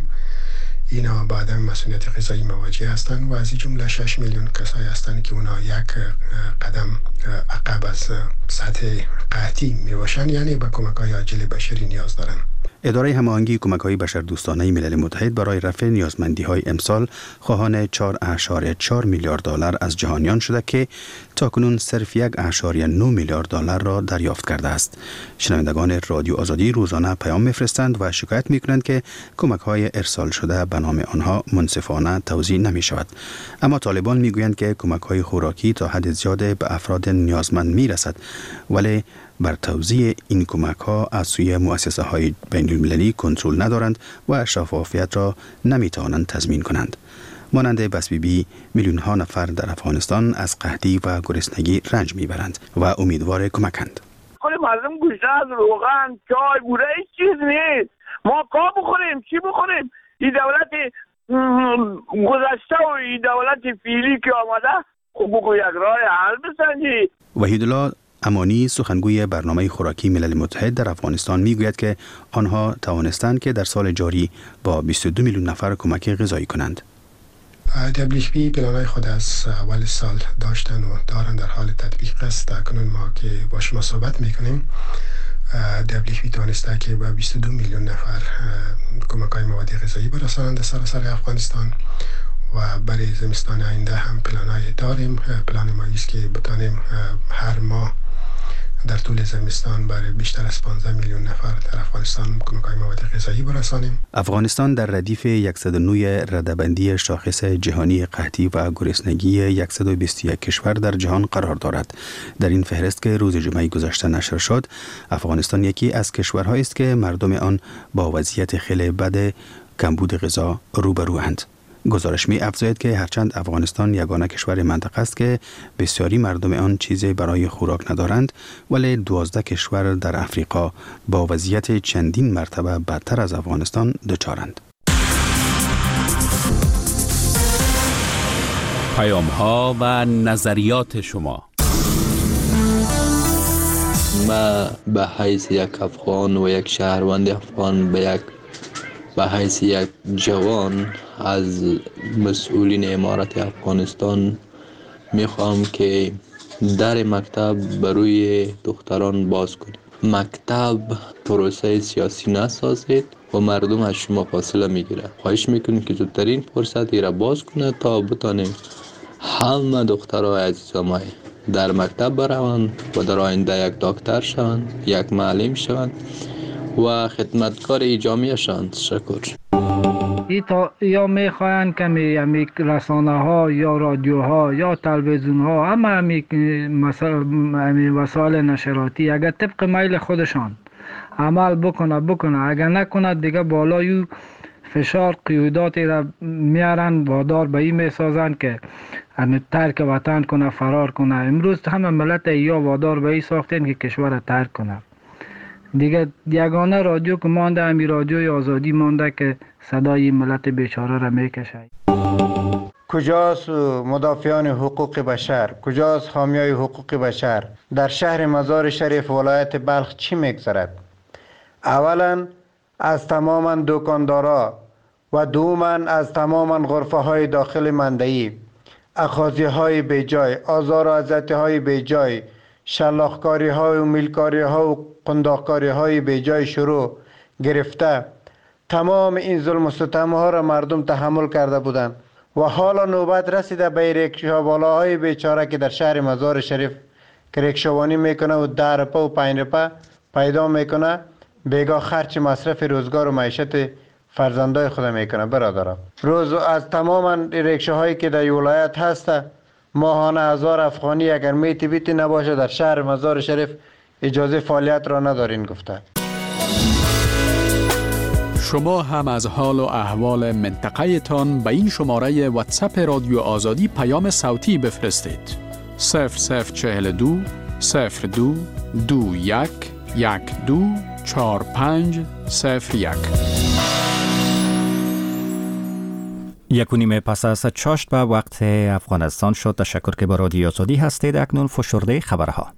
اینا با عدم مسئولیت غذایی مواجه هستند و از این جمله شش میلیون کسایی هستند که اونا یک قدم عقب از سطح قحطی می باشند، یعنی به کمک‌های عاجل بشری نیاز دارند. اداره هماهنگی کمک‌های بشردوستانه ملل متحد برای رفع نیازمندی‌های امسال خواهان چهار اشاریه چهار میلیارد دلار از جهانیان شده که تاکنون صرف یک اشاریه نه میلیارد دلار را دریافت کرده است. شنوندگان رادیو آزادی روزانه پیام می‌فرستند و شکایت می‌کنند که کمک‌های ارسال شده به نام آنها منصفانه توزیع نمی‌شود. اما طالبان می‌گویند که کمک‌های خوراکی تا حد زیاد به افراد نیازمند می‌رسد، ولی بر توزیع این کمک ها از سوی مؤسسه های بین المللی کنترل ندارند و شفافیت را نمی توانند تضمین کنند. مانند بس بی بی میلیون ها نفر در افغانستان از قحطی و گرسنگی رنج می برند و امیدوار کمکند. مردم گوشته از روغن، چای، بوره هیچ چیز نیست. ما کا بخوریم، چی بخوریم؟ این دولت گذشته و این دولت فعلی که آمده خب بگو یک راه حل بسنجید. وحیدالله امانی سخنگوی برنامه خوراکی ملل متحد در افغانستان میگوید که آنها توانستند که در سال جاری با بیست و دو میلیون نفر کمک غذایی کنند. دبلیو اچ پی پلانای خود از اول سال داشتن و دارن در حال تطبیق است. کنون ما که با شما صحبت میکنیم دبلیو اچ پی توانسته که با بیست و دو میلیون نفر کمک‌های مواد غذایی برسانند در سراسر افغانستان و برای زمستان آینده هم پلانای داریم. پلان ما است که بتانیم هر ماه در طول زمستان برای بیشتر از پانزده میلیون نفر در افغانستان کمک‌های مواد غذایی برسانیم. افغانستان در ردیف صد و نه رده‌بندی شاخص جهانی قحطی و گرسنگی صد و بیست و یک کشور در جهان قرار دارد. در این فهرست که روز جمعه گذشته نشر شد، افغانستان یکی از کشورهایی است که مردم آن با وضعیت خیلی بد کمبود غذا روبروند. گزارش می افزاید که هرچند افغانستان یگانه کشور منطقه است که بسیاری مردم آن چیزی برای خوراک ندارند، ولی دوازده کشور در افریقا با وضعیت چندین مرتبه بدتر از افغانستان دچارند. پیام ها و نظریات شما. ما به حیث یک افغان و یک شهروند افغان به یک به حیث یک جوان از مسئولین امارت افغانستان میخوام که در مکتب بروی دختران باز کنید. مکتب پروسه سیاسی نسازید و مردم از شما فاصله میگیره. خواهش میکنید که زودترین فرصت را باز کنه تا بتانیم همه دخترای عزیزم در مکتب بروند و در آینده یک دکتر شوند، یک معلم شوند و خدمتکار جامعه شوند. تشکر. ایتا یا میخواین که می امی رسانه ها یا رادیو ها یا تلویزیون ها همه امی, امی وسایل نشراتی اگر طبق میل خودشان عمل بکنه بکنه اگر نکنه دیگه بالای فشار قیوداتی را میارن وادار به این میسازن که امی ترک وطن کنه، فرار کنه. امروز همه ملت یا وادار به این ساختن که کشور را ترک کنه. دیگه یگانه رادیو که مانده امی رادیوی آزادی مانده که صدای ملت بیچاره را میکشه. کجاست مدافعان حقوق بشر؟ کجاست حامیای حقوق بشر؟ در شهر مزار شریف ولایت بلخ چی میگذرد؟ اولا از تماما دکاندارا و دوما از تماما غرفه های داخل مندهی اخاذی های بی جای، آزار و اذیت های بی جای، شلاخکاری های و میلکاری ها و قنداقکاری های بی جای شروع گرفته تمام این ظلم و ستم ها را مردم تحمل کرده بودند و حالا نوبت رسیده به ریکشاوالاهای بیچاره که در شهر مزار شریف که ریکشاوانی میکنه و ده روپه و پنج روپه پیدا میکنه، بیگاه خرچ مصرف روزگار و معیشت فرزندای خود میکنه. برادرم روز از تمام ریکشاهایی که در ولایت هست ماهانه هزار افغانی اگر میتی بیتی نباشه در شهر مزار شریف اجازه فعالیت را ندارین گفته. شما هم از حال و احوال منطقه تان به این شماره واتساپ رادیو آزادی پیام صوتی بفرستید. صفر صفر چهل دو صفر دو دو یک یک دو چهار پنج صفر یک. یک و نیم پس از چاشت به وقت افغانستان شد. تشکر که با رادیو آزادی هستید. اکنون فشرده خبرها.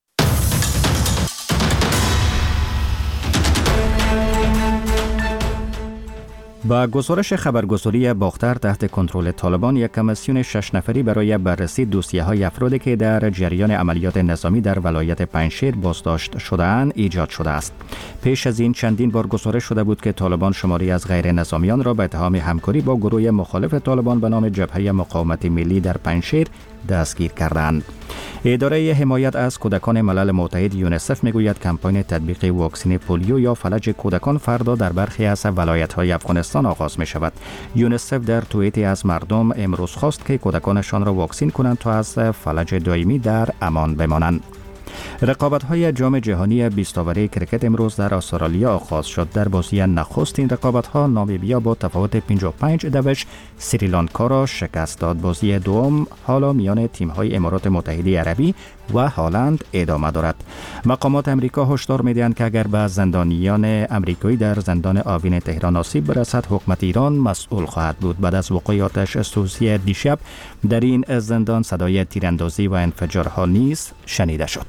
با گزارش خبرگزاری باختر تحت کنترل طالبان، یک کمیسیون شش نفری برای بررسی دوسیه‌های افرادی که در جریان عملیات نظامی در ولایت پنجشیر بازداشت شده‌اند ایجاد شده است. پیش از این چندین بار گزارش شده بود که طالبان شماری از غیر نظامیان را به اتهام همکاری با گروه مخالف طالبان به نام جبهه مقاومت ملی در پنجشیر دستگیر کردند. اداره حمایت از کودکان ملل متحد یونیسف میگوید کمپاین تطبیق واکسن پولیو یا فلج کودکان فردا در برخی از ولایت‌های افغانستان آغاز می شود. یونیسف در توییتی از مردم امروز خواست که کودکانشان را واکسین کنند تا از فلج دائمی در امان بمانند. رقابت‌های جام جهانی بیست اوری کرکت امروز در استرالیا آغاز شد. در بازی نخست این رقابت‌ها نامیبیا با تفاوت پنجاه و پنج دوش سریلانکا را شکست داد. بازی دوم حالا میان تیم‌های امارات متحده عربی و هلند ادامه دارد. مقامات امریکا هشدار می‌دهند که اگر به زندانیان امریکایی در زندان آوین تهران آسیب برسد، حکومت ایران مسئول خواهد بود. بعد از وقوع آتش سوزی دیشب در این زندان صدای تیراندازی و انفجارها نیز شنیده شد.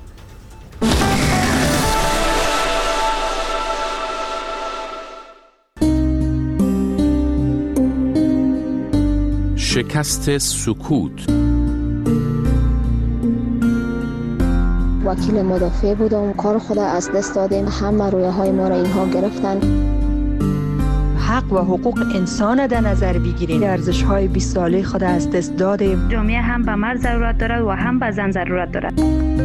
شکست سکوت. وکیل مدافع بودم، کار خود از دست دادیم، همه رویه های ما را اینها گرفتن. حق و حقوق انسان در نظر بگیریم. ارزش های بیست ساله خود از دست دادیم. جامعه هم به مرد ضرورت دارد و هم به زن ضرورت دارد.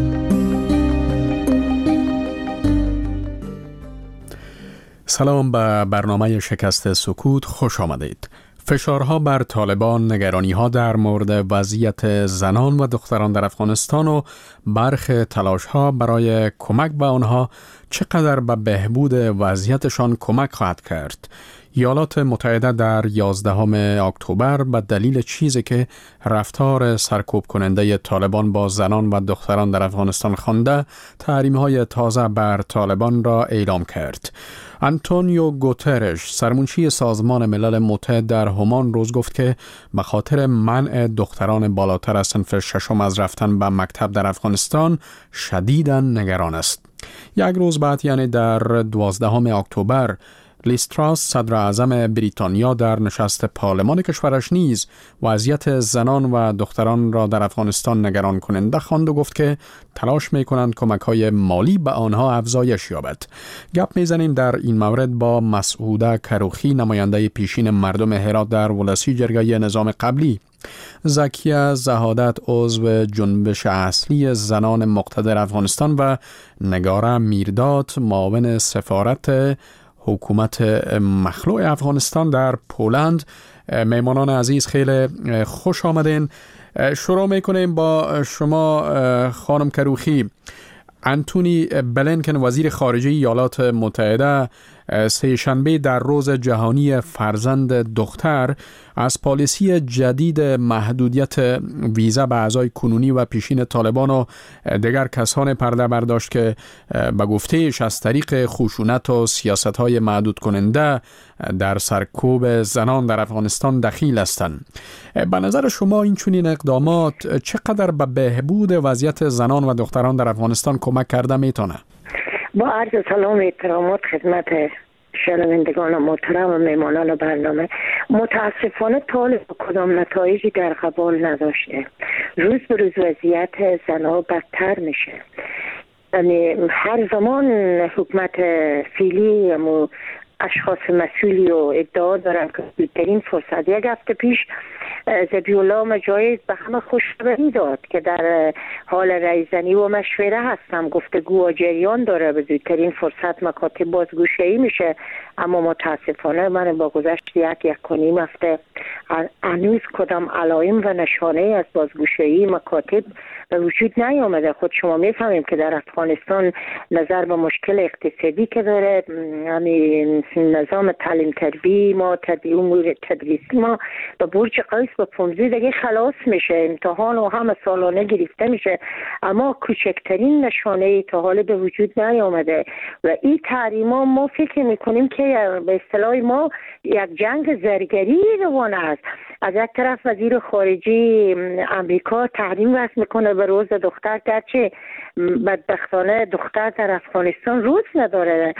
سلام، به برنامه شکست سکوت خوش آمدید. فشارها بر طالبان، نگرانی‌ها در مورد وضعیت زنان و دختران در افغانستان و برخ تلاش‌ها برای کمک به آنها چقدر به بهبود وضعیتشان کمک خواهد کرد. ایالات متحده در یازدهم اکتبر به دلیل چیزی که رفتار سرکوب کننده طالبان با زنان و دختران در افغانستان خوانده، تحریم‌های تازه بر طالبان را اعلام کرد. آنتونیو گوترش، سرمنشی سازمان ملل متحد در همان روز گفت که به خاطر منع دختران بالاتر از صنف ششم از رفتن به مکتب در افغانستان شدیداً نگران است. یک روز بعد، یعنی در دوازدهم اکتبر، لیز تراس، صدر اعظم بریتانیا، در نشست پارلمان کشورش نیز وضعیت زنان و دختران را در افغانستان نگران کننده خواند و گفت که تلاش می‌کنند کمک‌های مالی به آنها افزایش یابد. گپ می‌زنیم در این مورد با مسعوده کروخی، نماینده پیشین مردم هرات در ولسی جرگه نظام قبلی، زکیه زهادت، عضو جنبش اصلی زنان مقتدر افغانستان، و نگاره میرداد، معاون سفارت حکومت مخلوع افغانستان در پولند. میمانان عزیز، خیلی خوش آمدین. شروع میکنیم با شما خانم کروخی. انتونی بلینکن، وزیر خارجه ایالات متحده، سه شنبه در روز جهانی فرزند دختر از پالیسی جدید محدودیت ویزا به اعضای کنونی و پیشین طالبان و دیگر کسان پرده برداشت که به گفتهش از طریق خشونت و سیاست‌های محدود کننده در سرکوب زنان در افغانستان دخیل هستند. به نظر شما این چنین اقدامات چقدر به بهبود وضعیت زنان و دختران در افغانستان کمک کرده میتونه؟ با عرض سلام و احترامات خدمت شنوندگان محترم و میمانان برنامه، متاسفانه طالب کدام نتایجی در قبال نداشته. روز به روز وضعیت زنها بدتر میشه. یعنی هر زمان حکومت فعلی و اشخاص مسئولی و ادعا دارن که بهترین فرصت، یک هفته پیش ذبیح‌الله مجاهد به همه خوشخبری داد که در حال رایزنی و مشوره هستم، گفتگو و جریان داره، به زودترین فرصت مکاتب بازگوشایی میشه. اما متاسفانه من با گذشت یک یک و نیم هفته هنوز کدام علائم و نشانه از بازگوشایی مکاتب به وجود نیامده. خود شما میفهمیم که در افغانستان نظر به مشکل اقتصادی که داره، همین نظام تعلیم تربیتی ما، تدریس امور تدریسی ما به برج قیس به پونزده دیگه خلاص میشه، امتحان و همه سالانه گرفته میشه، اما کوچکترین نشانه تا حال به وجود نیامده. و این تحریما ما فکر میکنیم که به اصطلاح ما یک جنگ زرگری روان است. از یک طرف وزیر خارجه امریکا تحریم وضع میکنه به روز دختر، گرچه بدبختانه دختر در افغانستان روز نداره.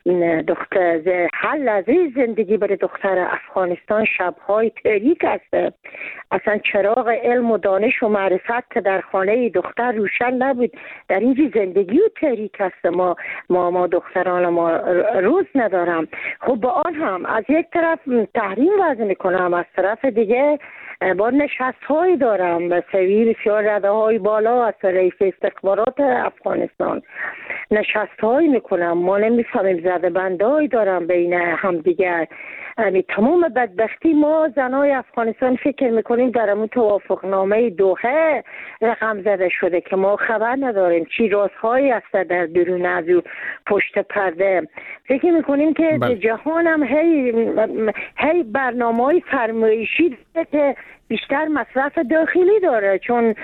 دختر هر لحظه زندگی برای دختر افغانستان شبهای تاریک است. اصلا چراغ علم و دانش و معرفت که در خانه دختر روشن نبود، در اینجا زندگی و تاریک است. ما ما ما دختران ما روز ندارم. خب با آن هم از یک طرف تحریم وضع میکنم، از طرف دیگه با نشست هایی دارم به سوی بسیار رده های بالا از رئیس استخبارات افغانستان نشست هایی میکنم. ما نمیفهمیم، زده بنده هایی دارم بین هم دیگر. یعنی تمام بدبختی ما زنای افغانستان فکر میکنیم در همون توافقنامه دوحه رقم زده شده که ما خبر نداریم چی رازهایی هست در درون از او پشت پرده. فکر میکنیم که بل. جهان هم هی, هی برنامه های فرمایشی داره که بیشتر مصرف داخلی داره، چون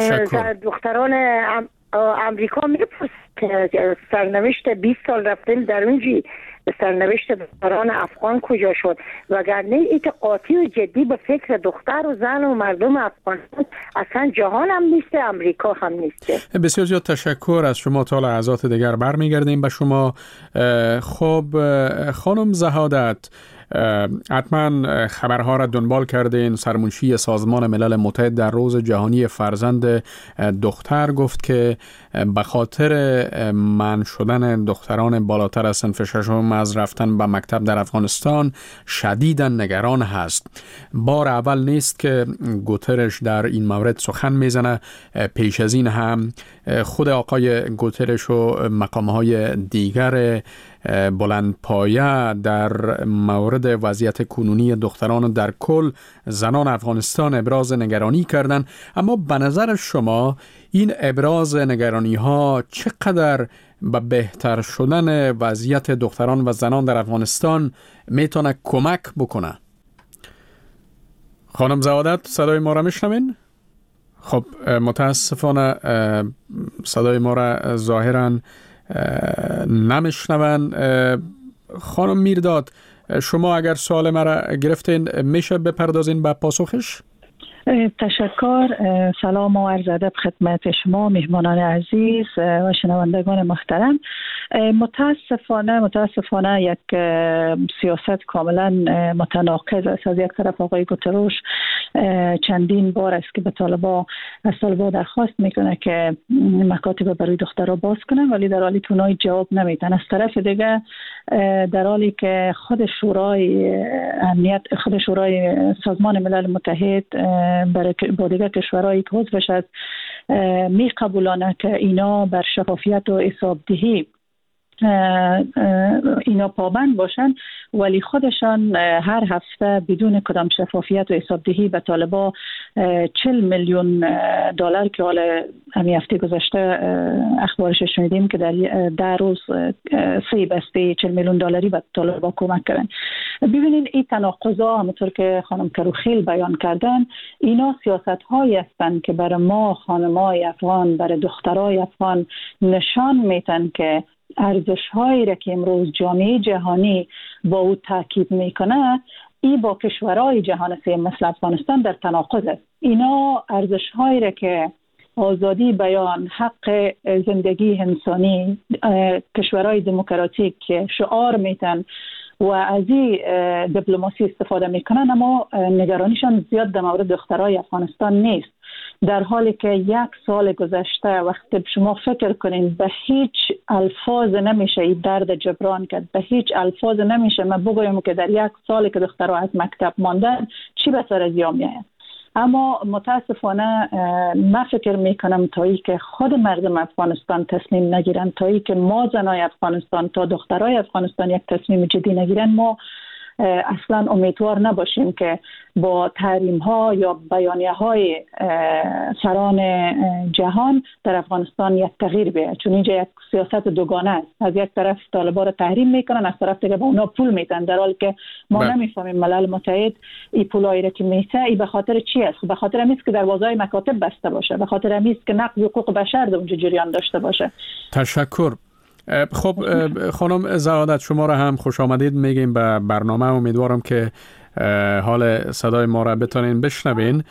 دختران ام امریکا میپرسه که سرنوشت بیست سال رفتیم در اونجی سرنوشت دختران افغان کجا شد، وگرنه ایت قاطی و جدی به فکر دختر و زن و مردم افغانستان اصلا جهان هم نیست، امریکا هم نیست. بسیار زیاد تشکر از شما. تا لحظات دیگر برمیگردیم به شما. خب خانم زهادت، حتما خبرها را دنبال کردین. سرمنشی سازمان ملل متحد در روز جهانی فرزند دختر گفت که به خاطر منع شدن دختران بالاتر از صنف ششم از رفتن به مکتب در افغانستان شدیداً نگران هست. بار اول نیست که گوترش در این مورد سخن میزنه. پیش از این هم خود آقای گوترش و مقامهای دیگر بلندپایه در مورد وضعیت کنونی دختران در کل زنان افغانستان ابراز نگرانی کردند. اما به نظر شما این ابراز نگرانی ها چقدر به بهتر شدن وضعیت دختران و زنان در افغانستان میتونه کمک بکنه؟ خانم زهادت، صدای ما را میشنوین؟ خب متاسفانه صدای ما را ظاهراً نمیشنون. خانم میرداد، شما اگر سوال مرا گرفتین میشه بپردازین به پاسخش؟ تشکر. سلام و عرض ادب خدمت شما مهمانان عزیز و شنوندگان محترم. متاسفانه متاسفانه یک سیاست کاملا متناقض است. از یک طرف آقای گوتروش چندین بار است که به طالبا از طالبا درخواست میکنه که مکاتب برای دخترها باز کنن، ولی در حالی که اونها جواب نمیدن. از طرف دیگه در حالی که خود شورای امنیت خود شورای سازمان ملل متحد برای با دیگر کشورهایی که عضوش است می قبولانه که اینا بر شفافیت و حسابدهی اینا پابند باشن، ولی خودشان هر هفته بدون کدام شفافیت و حسابدهی به طالبا چهل میلیون دلار که حالا همین هفته گذشته اخبارش شنیدیم که در در روز سه بسته چهل میلیون دلاری به طالبا کمک کردن. ببینید این تناقضا همونطور که خانم کروخیل بیان کردن، اینا سیاست هایی هستند که برای ما خانمای افغان، برای دخترای افغان نشان میتن که ارزش هایی را که امروز جامعه جهانی با او تاکید میکنه این با کشورهای جهان سوم مثل افغانستان در تناقض است. اینا ارزش هایی را که آزادی بیان، حق زندگی انسانی، کشورهای دموکراتیک که شعار میتن و از این دیپلماسی استفاده میکنن، اما نگرانیشان زیاد در مورد دخترای افغانستان نیست. در حالی که یک سال گذشته وقتی شما فکر کنین به هیچ الفاظ نمیشه این درد جبران کرد، به هیچ الفاظ نمیشه ما بگویم که در یک سال که دخترها از مکتب ماندن چی به سر از یا میآید. اما متاسفانه من فکر میکنم تا ای که خود مردم افغانستان تصمیم نگیرن، تا ای که ما زنای افغانستان، تا دخترای افغانستان یک تصمیم جدی نگیرن، ما اصلا امیدوار نباشیم که با تحریم ها یا بیانیه های سران جهان در افغانستان یک تغییر بیاد، چون اینجا یک سیاست دوگانه است. از یک طرف طالبان رو تحریم میکنن، از طرف دیگه با اونا پول میدن، در حالی که ما نمیفهمیم ملل متحد این پولایی رو که میته ای به خاطر چی است؟ به خاطر همیست که دروازه‌های مکاتب بسته باشه، به خاطر همیست که نقض حقوق بشر در اونجا جریان داشته باشه. تشکر. خب خانم زهادت، شما را هم خوش آمدید میگیم به برنامه. امیدوارم که حال صدای ما را بتونین بشنوین.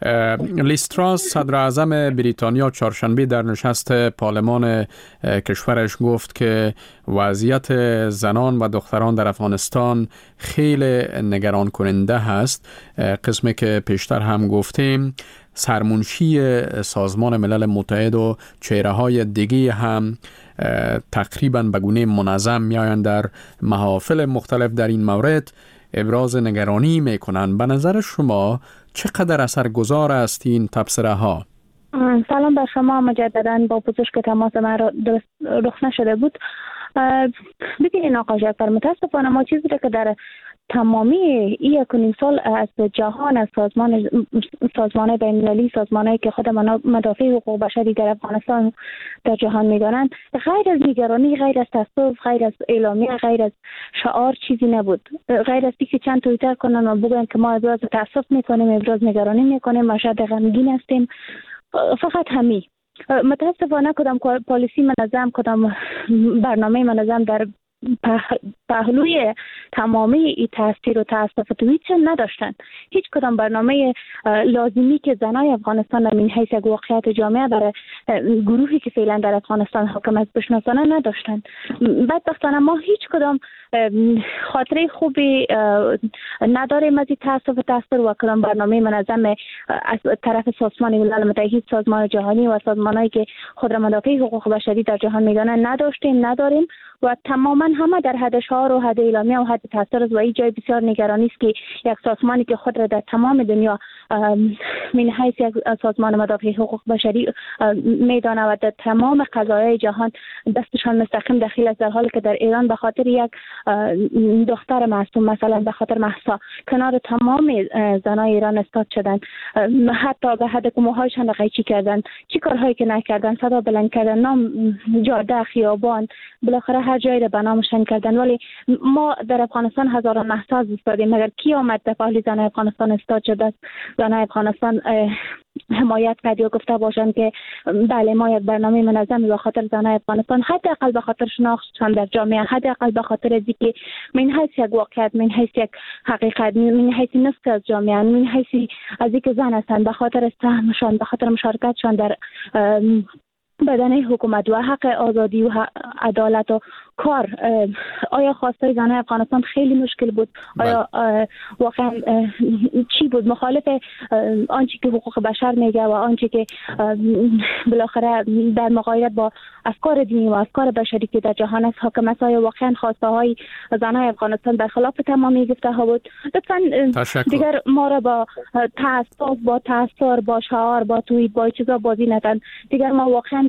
لیز تراس صدر اعظم بریتانیا چهارشنبه در نشست پارلمان کشورش گفت که وضعیت زنان و دختران در افغانستان خیلی نگران کننده هست. قسمی که پیشتر هم گفتیم، سرمنشی سازمان ملل متحد و چهره های دیگه هم تقریبا به گونه منظم میآیند در محافل مختلف در این مورد ابراز نگرانی میکنند. به نظر شما چقدر اثرگذار است این تبصره ها؟ سلام بر شما مجددا. با پوزش که تماس من را درست رخ نشده بود. ببینید آقا جعفر، متاسفانه ما چیزی که در تمامی این یکونیم سال از جهان، از سازمان سازمان بین‌المللی، سازمانایی که خود مدافع حقوق بشری در افغانستان در جهان می‌دانند، غیر از نگرانی، غیر از تاسف، غیر از اعلامیه، غیر از شعار چیزی نبود. غیر از اینکه چند توییتر کنن و بگن که ما ابراز تاسف می‌کنیم، ابراز نگرانی می‌کنیم، ما شاید غمگین هستیم، فقط همین. متاسفانه کدام پالیسی منظم، کدام برنامه منظم در پهلوی تمامی این تاثیر و تاسف توییت نداشتند. هیچ کدام برنامه لازمی که زنای افغانستان من حیث یک واقعیت جامعه برای گروهی که فعلا در افغانستان حاکم است بشناسانه نداشتند. بدبختانه ما هیچ کدام خاطره خوبی نداریم از این تاسف و تاثیر و کدام برنامه منظم از طرف سازمان ملل متحد، سازمان جهانی و سازمانایی که خود را مدافع حقوق بشری در جهان میدانند نداشتیم، نداریم و تماما همه در حد شعار و حد اعلامیه و حد تاثیر است. و این جای بسیار نگرانی است که یک سازمانی که خود را در تمام دنیا من حیث یک سازمان مدافع حقوق بشری میدانه و در تمام قضایای جهان دستشان مستقیم دخیل است، در حالی که در ایران به خاطر یک دختر معصوم، مثلا به خاطر مهسا، کنار تمام زنای ایران استاد شدن، حتی به حد که موهایشان را قیچی کردن، چی کارهایی که نکردن، صدا بلند کردن، نام جاده، خیابان، بالاخره هر جایی را به نامشان کردن. ولی ما در افغانستان هزاران مهسا ایستادیم، مگر کی آمد در پهلوی زنای افغانستان استاد شده؟ زنای افغانستان حمایت کرد یا گفته باشند که بله ما یک برنامه منظم به خاطر زنای افغانستان، حداقل به خاطر شناختشان در جامعه، حداقل به خاطر اینکه من حیث یک واقعیت، من حیث یک حقیقت، من حیث نصف از جامعه، من حیث از اینکه زن هستند، به خاطر سهمشان، به خاطر مشارکتشان در بدنه حکومت و حق آزادی و عدالت و کار. آیا خواستای زنای افغانستان خیلی مشکل بود؟ آیا واقعا چی بود؟ مخالف آنچه که حقوق بشر میگه و آنچه که بالاخره در مقایسه با افکار دینی و افکار بشری که در جهان است حاکم است، آیا واقعا خواسته های زنای افغانستان در خلاف تمامی گفته ها بود؟ لطفا دیگر ما را با تعصب، با تاثیر، با شعار، با توییت، با چیزا بازی ندن. دیگر ما واقعا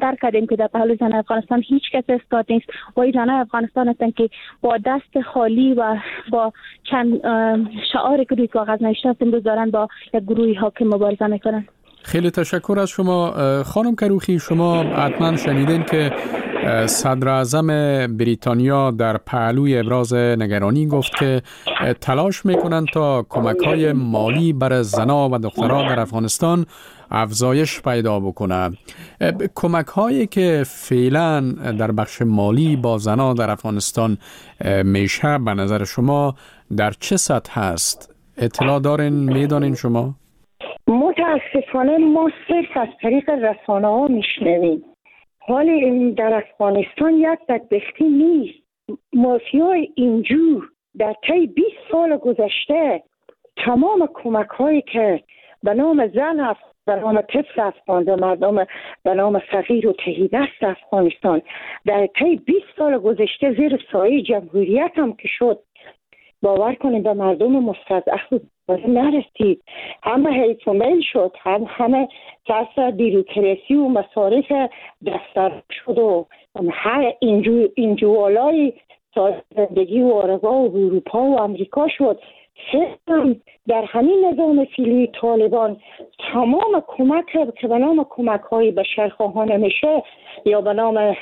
درک کردیم که در پهلوی زن افغانستان هیچ کس استاد نیست و این زن افغانستان هستن که با دست خالی و با چند شعاری که روی کاغذ نوشته است امروز دارن با یک گروه حاکم مبارزه میکنن. خیلی تشکر از شما. خانم کروخی، شما حتما شنیدین که صدر اعظم بریتانیا در پهلوی ابراز نگرانی گفت که تلاش میکنن تا کمک‌های مالی برای زنان و دختران در افغانستان افزایش پیدا بکنه. کمک‌هایی که فعلا در بخش مالی با زنان در افغانستان میشه به نظر شما در چه سطح هست؟ اطلاع دارین؟ میدانین شما؟ متاسفانه ما صرف از طریق رسانه ها میشنویم. حال در افغانستان یک بدبختی نیست. مافیای اینجور در طی بیست سال گذشته تمام کمک هایی که به نام زن، به نام طفل افغان، به مردم به نام صغیر و تهیدست افغانستان در طی بیست سال گذشته زیر سایه جمهوریت هم که شد، باور کنید به مردم مستضعف نرسید. همه حیف و میل شد، هم همه کسر بیروکراسی و مصارف دفتر شد و هر اینجو اینجوالای زندگی و آرگا و اروپا و امریکا شد. هم در همین نظام فیلی طالبان تمام کمک که به نام کمک های بشرخواهانه میشه یا به نام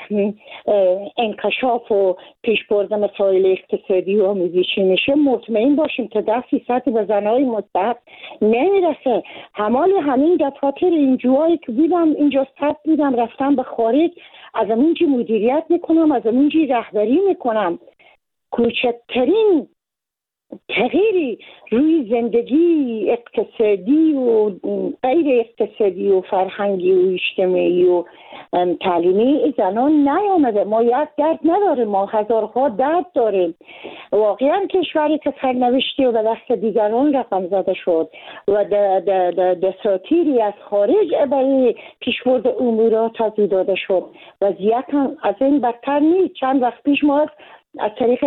انکشاف و پیشبرد مسائل اقتصادی و آموزشی میشه، مطمئن باشیم که ده فیصد به زنهای مستحق نمیرسه. همال همین دفاتر اینجوهایی که بیدم اینجا ثبت بودم رفتم به خارج، از همینجی مدیریت میکنم، از همینجی رهبری میکنم. کوچکترین تغییری روی زندگی اقتصادی و غیر اقتصادی و فرهنگی و اجتماعی و تعلیمی زنان نیامده. ما یک درد نداریم، ما هزارها درد داریم. واقعا کشوری که سرنوشتی و به دست دیگران رقم زده شد و دساتیری از خارج برای پیشبرد امورات تضمین داده شد. وضعیت هم از این بدتر نیست. چند وقت پیش ما از طریق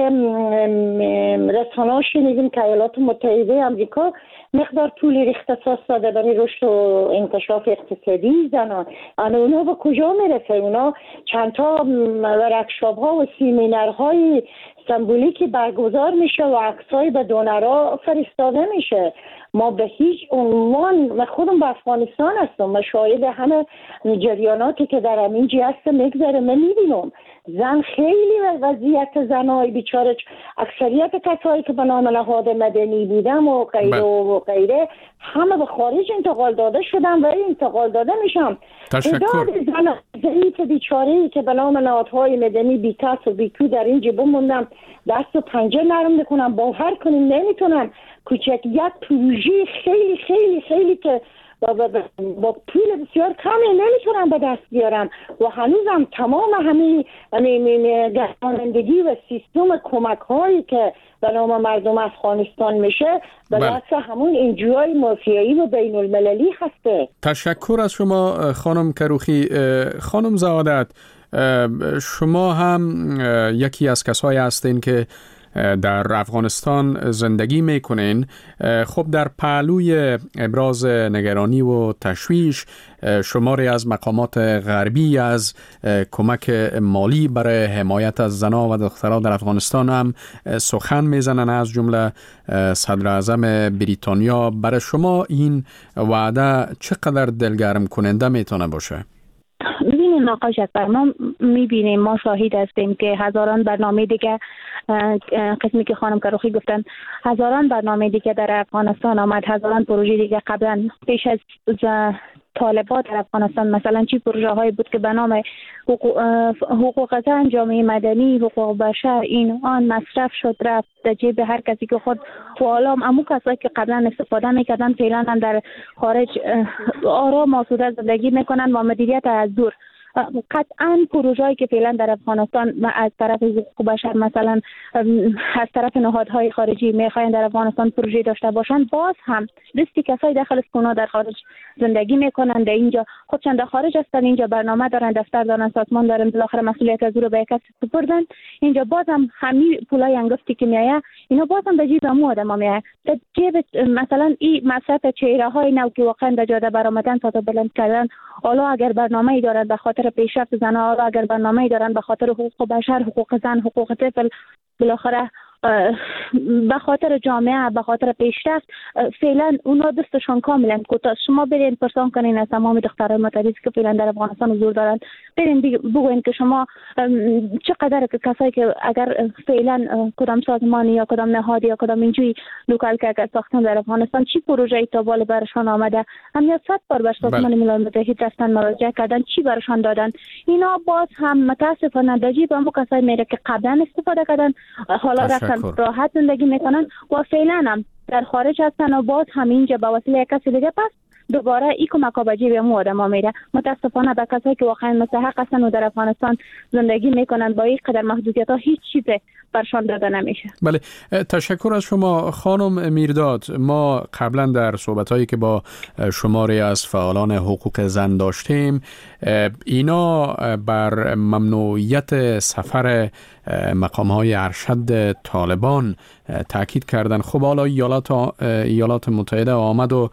رسانه ها شنیدیم که ایالات متحده امریکا مقدار پول اختصاص داده برای رشد و انکشاف اقتصادی زنان. انا اونا به کجا میرسه؟ اونا چندتا ورکشاپ ها و سیمینار های سمبولیکی برگزار میشه و عکسای به دونرها فرستاده میشه. ما به هیچ عنوان، من خودم به افغانستان هستم، من شاهد همه جریاناتی که در همین جهت میگذره من میبینم. زن خیلی وضعیت زنای بیچاره، اکثریت کسایی که به نام نهاد مدنی بودم و غیره و غیره همه به خارج انتقال داده شدن و انتقال داده میشم. تشکر. زنی که بیچاره‌ای که به نام نهادهای مدنی بی کس و بی کو در اینجا بموندم، دست و پنجه نرم میکنم، باور کنیم نمیتونم کوچک یک پروژه خیلی خیلی خیلی که با, با, با پول بسیار کمی نمیتونم به دست بیارم و هنوزم تمام همین گردانندگی و سیستم کمک هایی که به نام مردم افغانستان میشه به دست همون انجوهای مافیایی و بین المللی هسته. تشکر از شما خانم کروخی. خانم زعادت، شما هم یکی از کسایی هستین که در افغانستان زندگی میکنین. خب در پهلوی ابراز نگرانی و تشویش شماری از مقامات غربی از کمک مالی برای حمایت از زنان و دختران در افغانستان هم سخن میزنن، از جمله صدر اعظم بریتانیا. برای شما این وعده چقدر دلگرم کننده میتونه باشه؟ ببینید آقای جعفر، ما میبینیم، ما شاهد هستیم که هزاران برنامه دیگه، قسمی که خانم کروخی گفتن، هزاران برنامه دیگه در افغانستان آمد، هزاران پروژه دیگه قبلا پیش از طالبات در افغانستان، مثلا چی پروژه هایی بود که به نام حقوق, حقوق زن، جامعه مدنی، حقوق بشر، این آن مصرف شد رفت در جیب هر کسی که خود و حالا امو کسایی که قبلا استفاده میکردن فعلا هم در خارج آرام آسوده زندگی میکنن و مدیریت از دور. قطعا پروژه‌ای که فعلا در افغانستان از طرف حقوق بشر، مثلا از طرف نهادهای خارجی میخواین در افغانستان پروژه داشته باشن، باز هم دستی کسایی داخل اسکونا در خارج زندگی میکنن، در اینجا خودشان در خارج هستن، اینجا برنامه دارن، دفتر دارن، سازمان دارن، بالاخره مسئولیت از رو به یک کس سپردن. اینجا باز هم همین پولای انگفتی که میایه اینا باز هم به جیب مو آدم میایه، در جیب مثلا این مصرف چهره های نو که واقعا در جاده برآمدن، فاز بلند کردن. حالا اگر برنامه‌ای دارن به خاطر خاطر پیشرفت زنها را اگر برنامه‌ای دارن به خاطر حقوق بشر، حقوق زن، حقوق طفل، بالاخره به خاطر جامعه، به خاطر پیشرفت، فعلا اونا دستشان کاملا کوتاه. شما برین پرسان کنین از تمام دختران متعدد که فعلا در افغانستان حضور دارن، برین بگوین که شما چقدر که کسایی که اگر فعلا کدام سازمانی یا کدام نهادی یا کدام اینجوری لوکال که اگر ساختن در افغانستان چی پروژه‌ای تا بال برشان آمده، هم یا صد بار بر سازمان ملل متحد رفتن مراجعه کردن، چی برشان دادن. اینا باز هم متاسفانه دجی به اون کسایی میره که قبلا استفاده کردن، حالا راحت زندگی میکنن و فعلا هم در خارج هستن و باز هم اینجا به وسیله کسی دیگه پس دوباره ای کمک به جیب مو آدم میره. متاسفانه به کسایی که واقعا مستحق هستن و در افغانستان زندگی میکنن با این قدر محدودیت ها هیچ چیز برشان داده نمیشه. بله، تشکر از شما خانم میرداد. ما قبلا در صحبت‌هایی که با شماری از فعالان حقوق زن داشتیم، اینا بر ممنوعیت سفر مقام‌های ارشد طالبان تاکید کردن. خب حالا ایالات ایالات متحده آمد و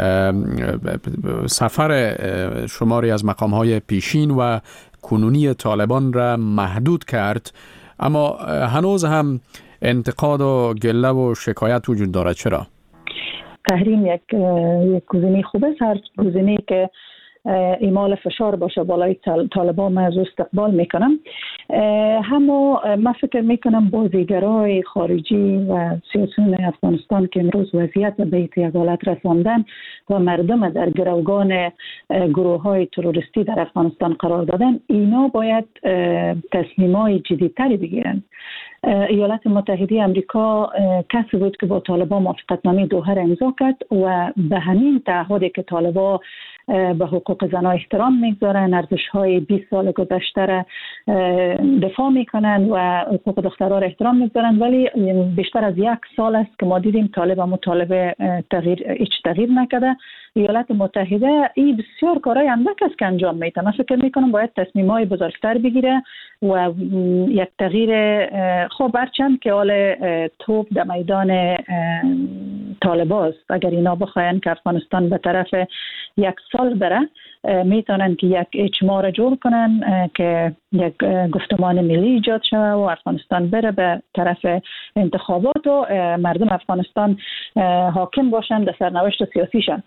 سفر شماری از مقام‌های پیشین و کنونی طالبان را محدود کرد، اما هنوز هم انتقاد و گله و شکایت وجود دارد. چرا؟ تحریم یک یک گزینه خوب است، هر گزینه‌ای که اعمال فشار باشه بالای طالبان من از استقبال میکنم. اما من فکر میکنم بازیگرای خارجی و سیاسیون افغانستان که امروز وضعیت به یک حالت رساندن و مردم در گروگان گروه های تروریستی در افغانستان قرار دادن، اینا باید تصمیمای جدی‌تری بگیرن. ایالات متحده آمریکا کسی بود که با طالبان موافقتنامه دوحه را امضا کرد و به همین تعهدی که طالبان به حقوق زنان احترام میگذارن، ارزش‌های بیست سال گذشته را دفاع میکنن و حقوق دخترها را احترام میگذارن، ولی بیشتر از یک سال است که ما دیدیم طالب مطالبه تغییر هیچ تغییر نکرده. ایالات متحده این بسیار کارهای اندک است که انجام میده. من فکر میکنم باید تصمیم‌های بزرگتر بگیره و یک تغییر خوب برچند که حال توپ در میدان طالباست. اگر اینا بخواین که افغانستان به طرف یک سال بره، میتونن که یک اجماع را جور کنن که یک گفتمان ملی ایجاد شود و افغانستان بره به طرف انتخابات و مردم افغانستان حاکم باشن در سرنوشت سیاسیشان.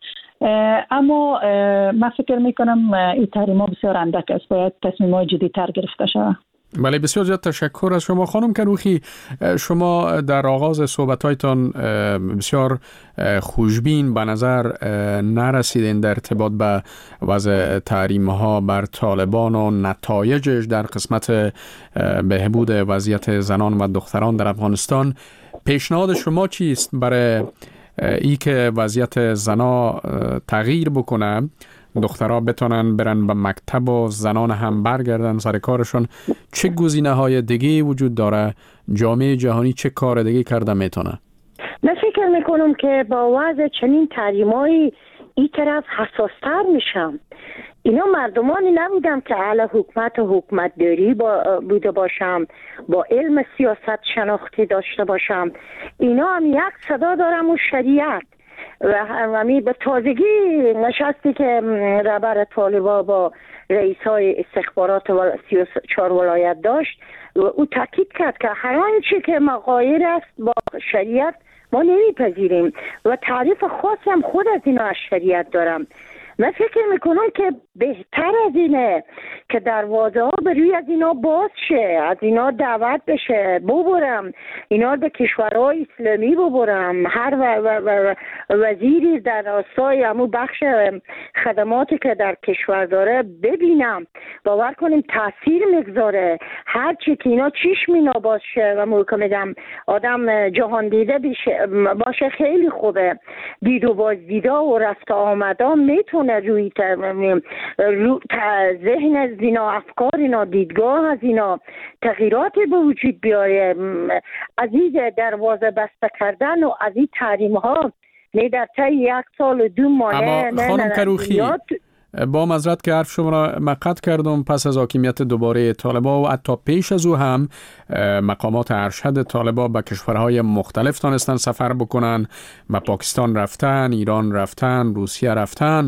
اما من فکر میکنم این تحریم‌ها بسیار اندک است، باید تصمیم‌های جدی‌تر گرفته شود. بله، بسیار زیاد تشکر از شما خانم کروخی. شما در آغاز صحبت‌هایتان بسیار خوشبین به نظر نرسیدین در ارتباط به وضع تحریم‌ها بر طالبان و نتایجش در قسمت بهبود وضعیت زنان و دختران در افغانستان. پیشنهاد شما چیست برای ای که وضعیت زنا تغییر بکنه، دخترها بتونن برن به مکتب و زنان هم برگردن سر کارشون؟ چه گزینه‌های دیگه وجود داره؟ جامعه جهانی چه کار دیگه کرده میتونه؟ من فکر میکنم که با وضع چنین تحریم‌های این طرف حساستر میشم. اینا مردمانی نبودم که اهل حکومت و حکومت داری با بوده باشم، با علم سیاست شناختی داشته باشم. اینا هم یک صدا دارم و شریعت و همی به تازگی نشستی که رهبر طالبان با رئیس های استخبارات و چهار ولایت داشت و او تاکید کرد که هر آنچه که مغایر است با شریعت ما نمیپذیریم و تعریف خاص هم خود از اینا از شریعت دارم. من فکر میکنم که بهتر از اینه که دروازه ها به روی از اینا باز شه، از اینا دعوت بشه، ببرم اینا به کشورهای اسلامی ببرم، هر و و و وزیری در راستای همون بخش خدماتی که در کشور داره ببینم، باور کنیم تاثیر میگذاره. هر چی که اینا چشم اینا باز شه و محکم آدم جهان دیده باشه خیلی خوبه. دید و باز دیده و رفت آمده میتونه روی رو ذهن از اینا، افکار اینا، دیدگاه از اینا تغییراتی به وجود بیاره. از این دروازه بسته کردن و از این تحریم ها نه در طی یک سال و دو ماه. اما خانم کروخی، با معذرت که حرف شما را مقطع کردم، پس از حاکمیت دوباره طالبان و حتی پیش از او هم مقامات ارشد طالبان به کشورهای مختلف تانستن سفر بکنن، به پاکستان رفتن، ایران رفتن، روسیه رفتن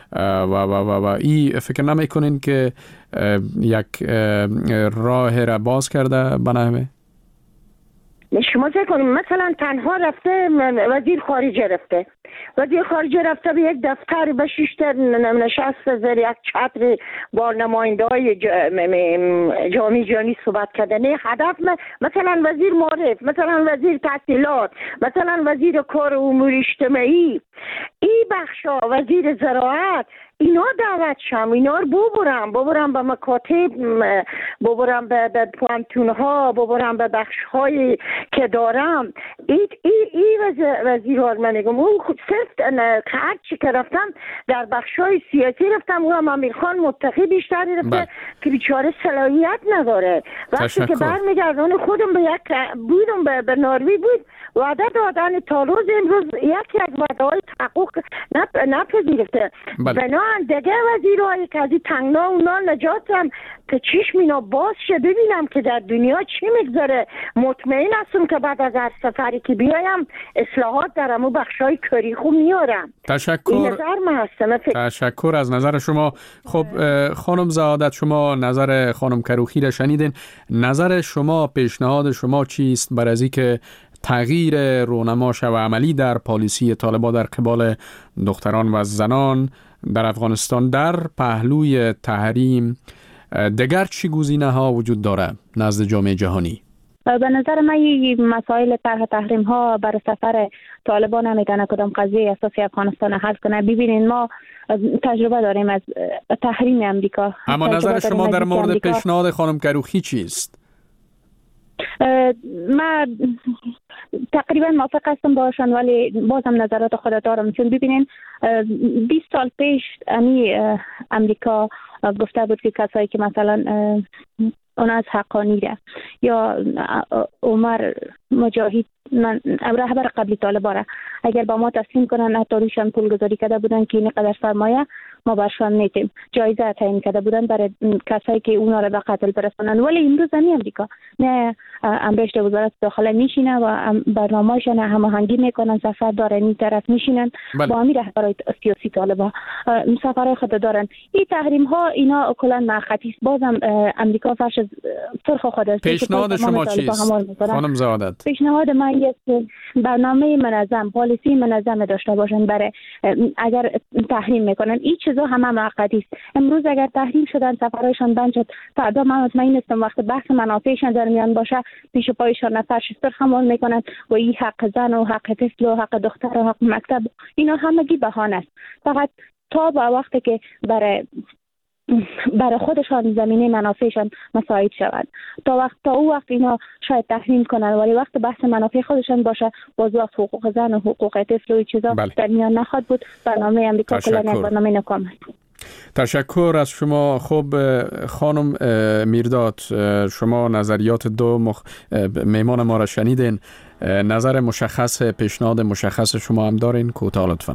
و و و و این فکر نمیکنین که یک راه را باز کرده بنامه؟ شما فکر کنیم مثلا تنها رفته وزیر خارجه رفته وزیر خارجه رفته به یک دفتر به شیشتر نشسته زیر یک چتر با نماینده های جامعه جهانی صحبت کرده. نه هدف مثلا وزیر معرف، مثلا وزیر تحصیلات، مثلا وزیر کار امور اجتماعی، این بخشا وزیر زراعت، اینا دعوت شم، اینا رو ببرم ببرم به مکاتب، ببرم به, به پوانتون ها، ببرم به بخش های که دارم. این ای, ای وزیر ها من میگم اون صرف هر چی که رفتم در بخش های سیاسی رفتم و هم امیر خان متقی بیشتری رفته که بیچاره صلاحیت نداره. وقتی که برمیگردن خودم به یک بودم به, به ناروی بود وعده دادن تا روز امروز یکی از وعده های تحقق نپ نپذیرفته. بنابراین دیگه وزیرهایی که از این تنگنا اونا نجاتم که چشم اینا باز شه ببینم که در دنیا چی میگذره. مطمئن هستم که بعد از هر سفری که بیایم اصلاحات در امو بخشای کاری خوب میارم. تشکر. این نظر من هستم. تشکر از نظر شما. خب خانم زهادت، شما نظر خانم کروخی را شنیدین. نظر شما، پیشنهاد شما چیست برای از اینکه تغییر رونما و عملی در پالیسی طالبان در قبال دختران و زنان در افغانستان در پهلوی تحریم دیگر چی گزینه ها وجود داره نزد جامعه جهانی؟ به نظر من این مسائل طرح تحریم ها برای سفر طالبان نمیتونه کدام قضیه اساسی افغانستان حل کنه. ببینین ما تجربه داریم از تحریم امریکا. اما نظر شما در مورد پیشنهاد خانم کروخی چیست؟ من تقریبا موافق هستم باشن ولی بازم نظرات خود دارم. چون ببینین بیست سال پیش امی امریکا گفته بود که کسایی که مثلا اون از حقانی ده یا عمر مجاهد من رهبر قبلی طالبان اگر با ما تسلیم کنن حتی روشن پول گذاری کرده بودن که این قدر سرمایه ما برشان نیتیم جایزه تعیین کرده بودن برای کسایی که اونا رو به قتل برسونن. ولی امروز زنی امریکا نه امرشت وزارت داخله میشینه و برنامه‌شون هماهنگی میکنن، سفر دارن این طرف میشینن با امیر رهبرای سیاسی طالبان سفرهای خود دارن. این تحریم ها اینا کلا معختی است. بازم امریکا فرش سرخ خود است. پیشنهاد شما چیست خانم زهادت؟ پیشنهاد من یک برنامه منظم، پالیسی منظم داشته باشن برای اگر تحریم میکنن. این چیزا همه معقدی است. امروز اگر تحریم شدن سفرهایشان بند شد، فردا من مطمئن هستم وقت بحث منافعشان در میان باشه پیش پایشان فرش سرخ حمل میکنن و این حق زن و حق طفل و حق دختر و حق مکتب اینا همگی بهانه است. فقط تا با وقتی که برای برای خودشان زمینه منافعشان مساعد شود تا وقت تا او وقت اینا شاید تحریم کنن، ولی وقت بحث منافع خودشان باشه باز وقت حقوق زن و حقوق طفل و چیزا بله. در میان نخواهد بود. برنامه امریکا کلا یک برنامه ناکام است. تشکر از شما. خب خانم میرداد، شما نظریات دو مخ... میمان ما را شنیدین. نظر مشخص، پیشنهاد مشخص شما هم دارین؟ کوتاه لطفاً.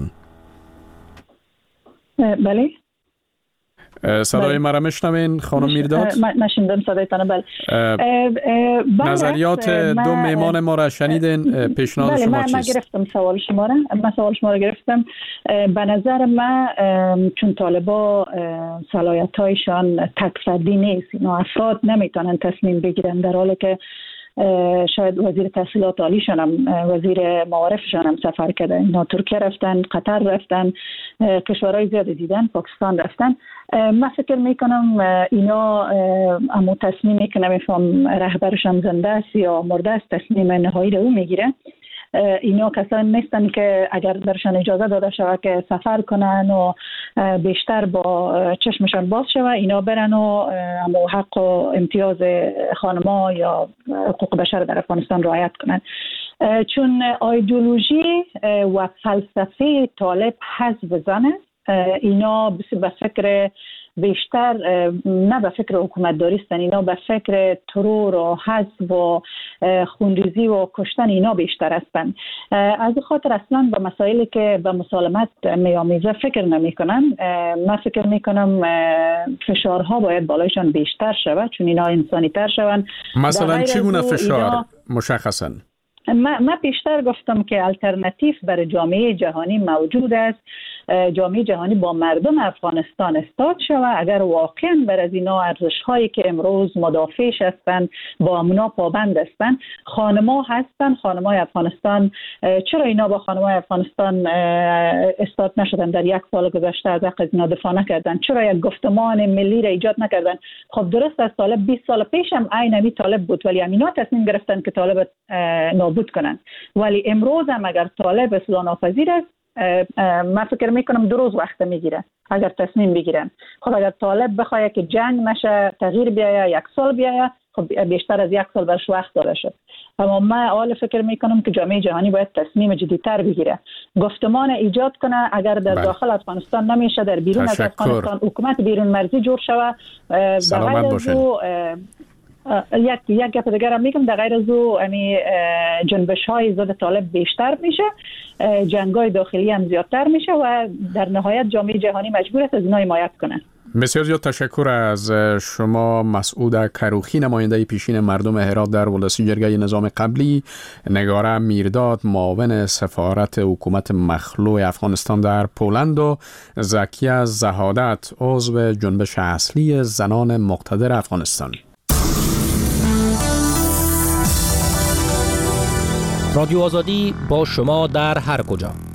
بله. صدای مرا میشنوین خانم میرداد؟ من شنیدم صدایتان. بله. نظریات دو میمان ما را شنیدین. پیشنهاد بله، شما من چیست؟ من گرفتم سوال شما را. من سوال شما را گرفتم. به نظر من چون طالبا صلاحیت‌هایشان تک فردی نیست، اینا افراد نمیتونن تصمیم بگیرن، در حالی که شاید وزیر تحصیلات عالیشان هم وزیر معارفشان هم سفر کرده. اینا ترکیه رفتن، قطر رفتن، کشورهای زیادی دیدن، پاکستان رفتن. من فکر میکنم اینا اما تصمیمی که نمیفهم رهبرشان زنده است یا مرده است تصمیم نهایی رو او میگیره. اینا کسانی نیستن که اگر درشان اجازه داده شود که سفر کنن و بیشتر با چشمشان باز شود اینا برن و اما حق و امتیاز خانما یا حقوق بشر در افغانستان رعایت کنن. چون ایدئولوژی و فلسفه طالب حزب زن است. اینا به فکر بیشتر نه به فکر حکومتداری هستن، اینا به فکر ترور و حذف و خونریزی و کشتن اینا بیشتر هستن. از خاطر اصلا به مسائلی که به مسالمت میامیزه فکر نمی کنن. من فکر می کنم فشارها باید بالایشان بیشتر شود چون اینا انسانی تر شون. مثلا چگونه فشار مشخصا؟ من بیشتر گفتم که الटरनेटिव برای جامعه جهانی موجود است. جامعه جهانی با مردم افغانستان استاد شود، اگر واقعا بر از اینا ارزش هایی که امروز مدافعش هستند با اونا پابند هستند، خانما هستند، خانمای افغانستان، چرا اینا با خانمای افغانستان استاد نشدن؟ در یک سال گذشته از حق اینا دفاع نکردن؟ چرا یک گفتمان ملی را ایجاد نکردن؟ خب درست از طالب بیست سال پیش هم عین همین طالب بود، ولی اینا تصمیم گرفتن که طالب نابود کنن. ولی امروز هم اگر طالب اصلاح ناپذیر است، من فکر میکنم دو روز وقت میگیره اگر تصمیم بگیرن. خب اگر طالب بخواه که جنگ نشه، تغییر بیایه، یک سال بیایه، خب بیشتر از یک سال برش وقت داده شد. اما من حال فکر میکنم که جامعه جهانی باید تصمیم جدی‌تر بگیره، گفتمان ایجاد کنه. اگر در بله. داخل افغانستان نمیشه، در بیرون از افغانستان حکومت بیرون مرزی جور شود. سلامت باشین. یک یک گپ دیگر هم میگم، در غیر از او امی جنبش های ضد طالب بیشتر میشه، جنگ های داخلی هم زیادتر میشه و در نهایت جامعه جهانی مجبور است از اینا حمایت کنه. بسیار زیاد تشکر از شما مسعود کروخی، نماینده پیشین مردم هرات در ولسی جرگه نظام قبلی، نگاره میرداد معاون سفارت حکومت مخلوع افغانستان در پولند و زکیه زهادت عضو جنبش اصلی زنان مقتدر افغانستان. رادیو آزادی با شما در هر کجا.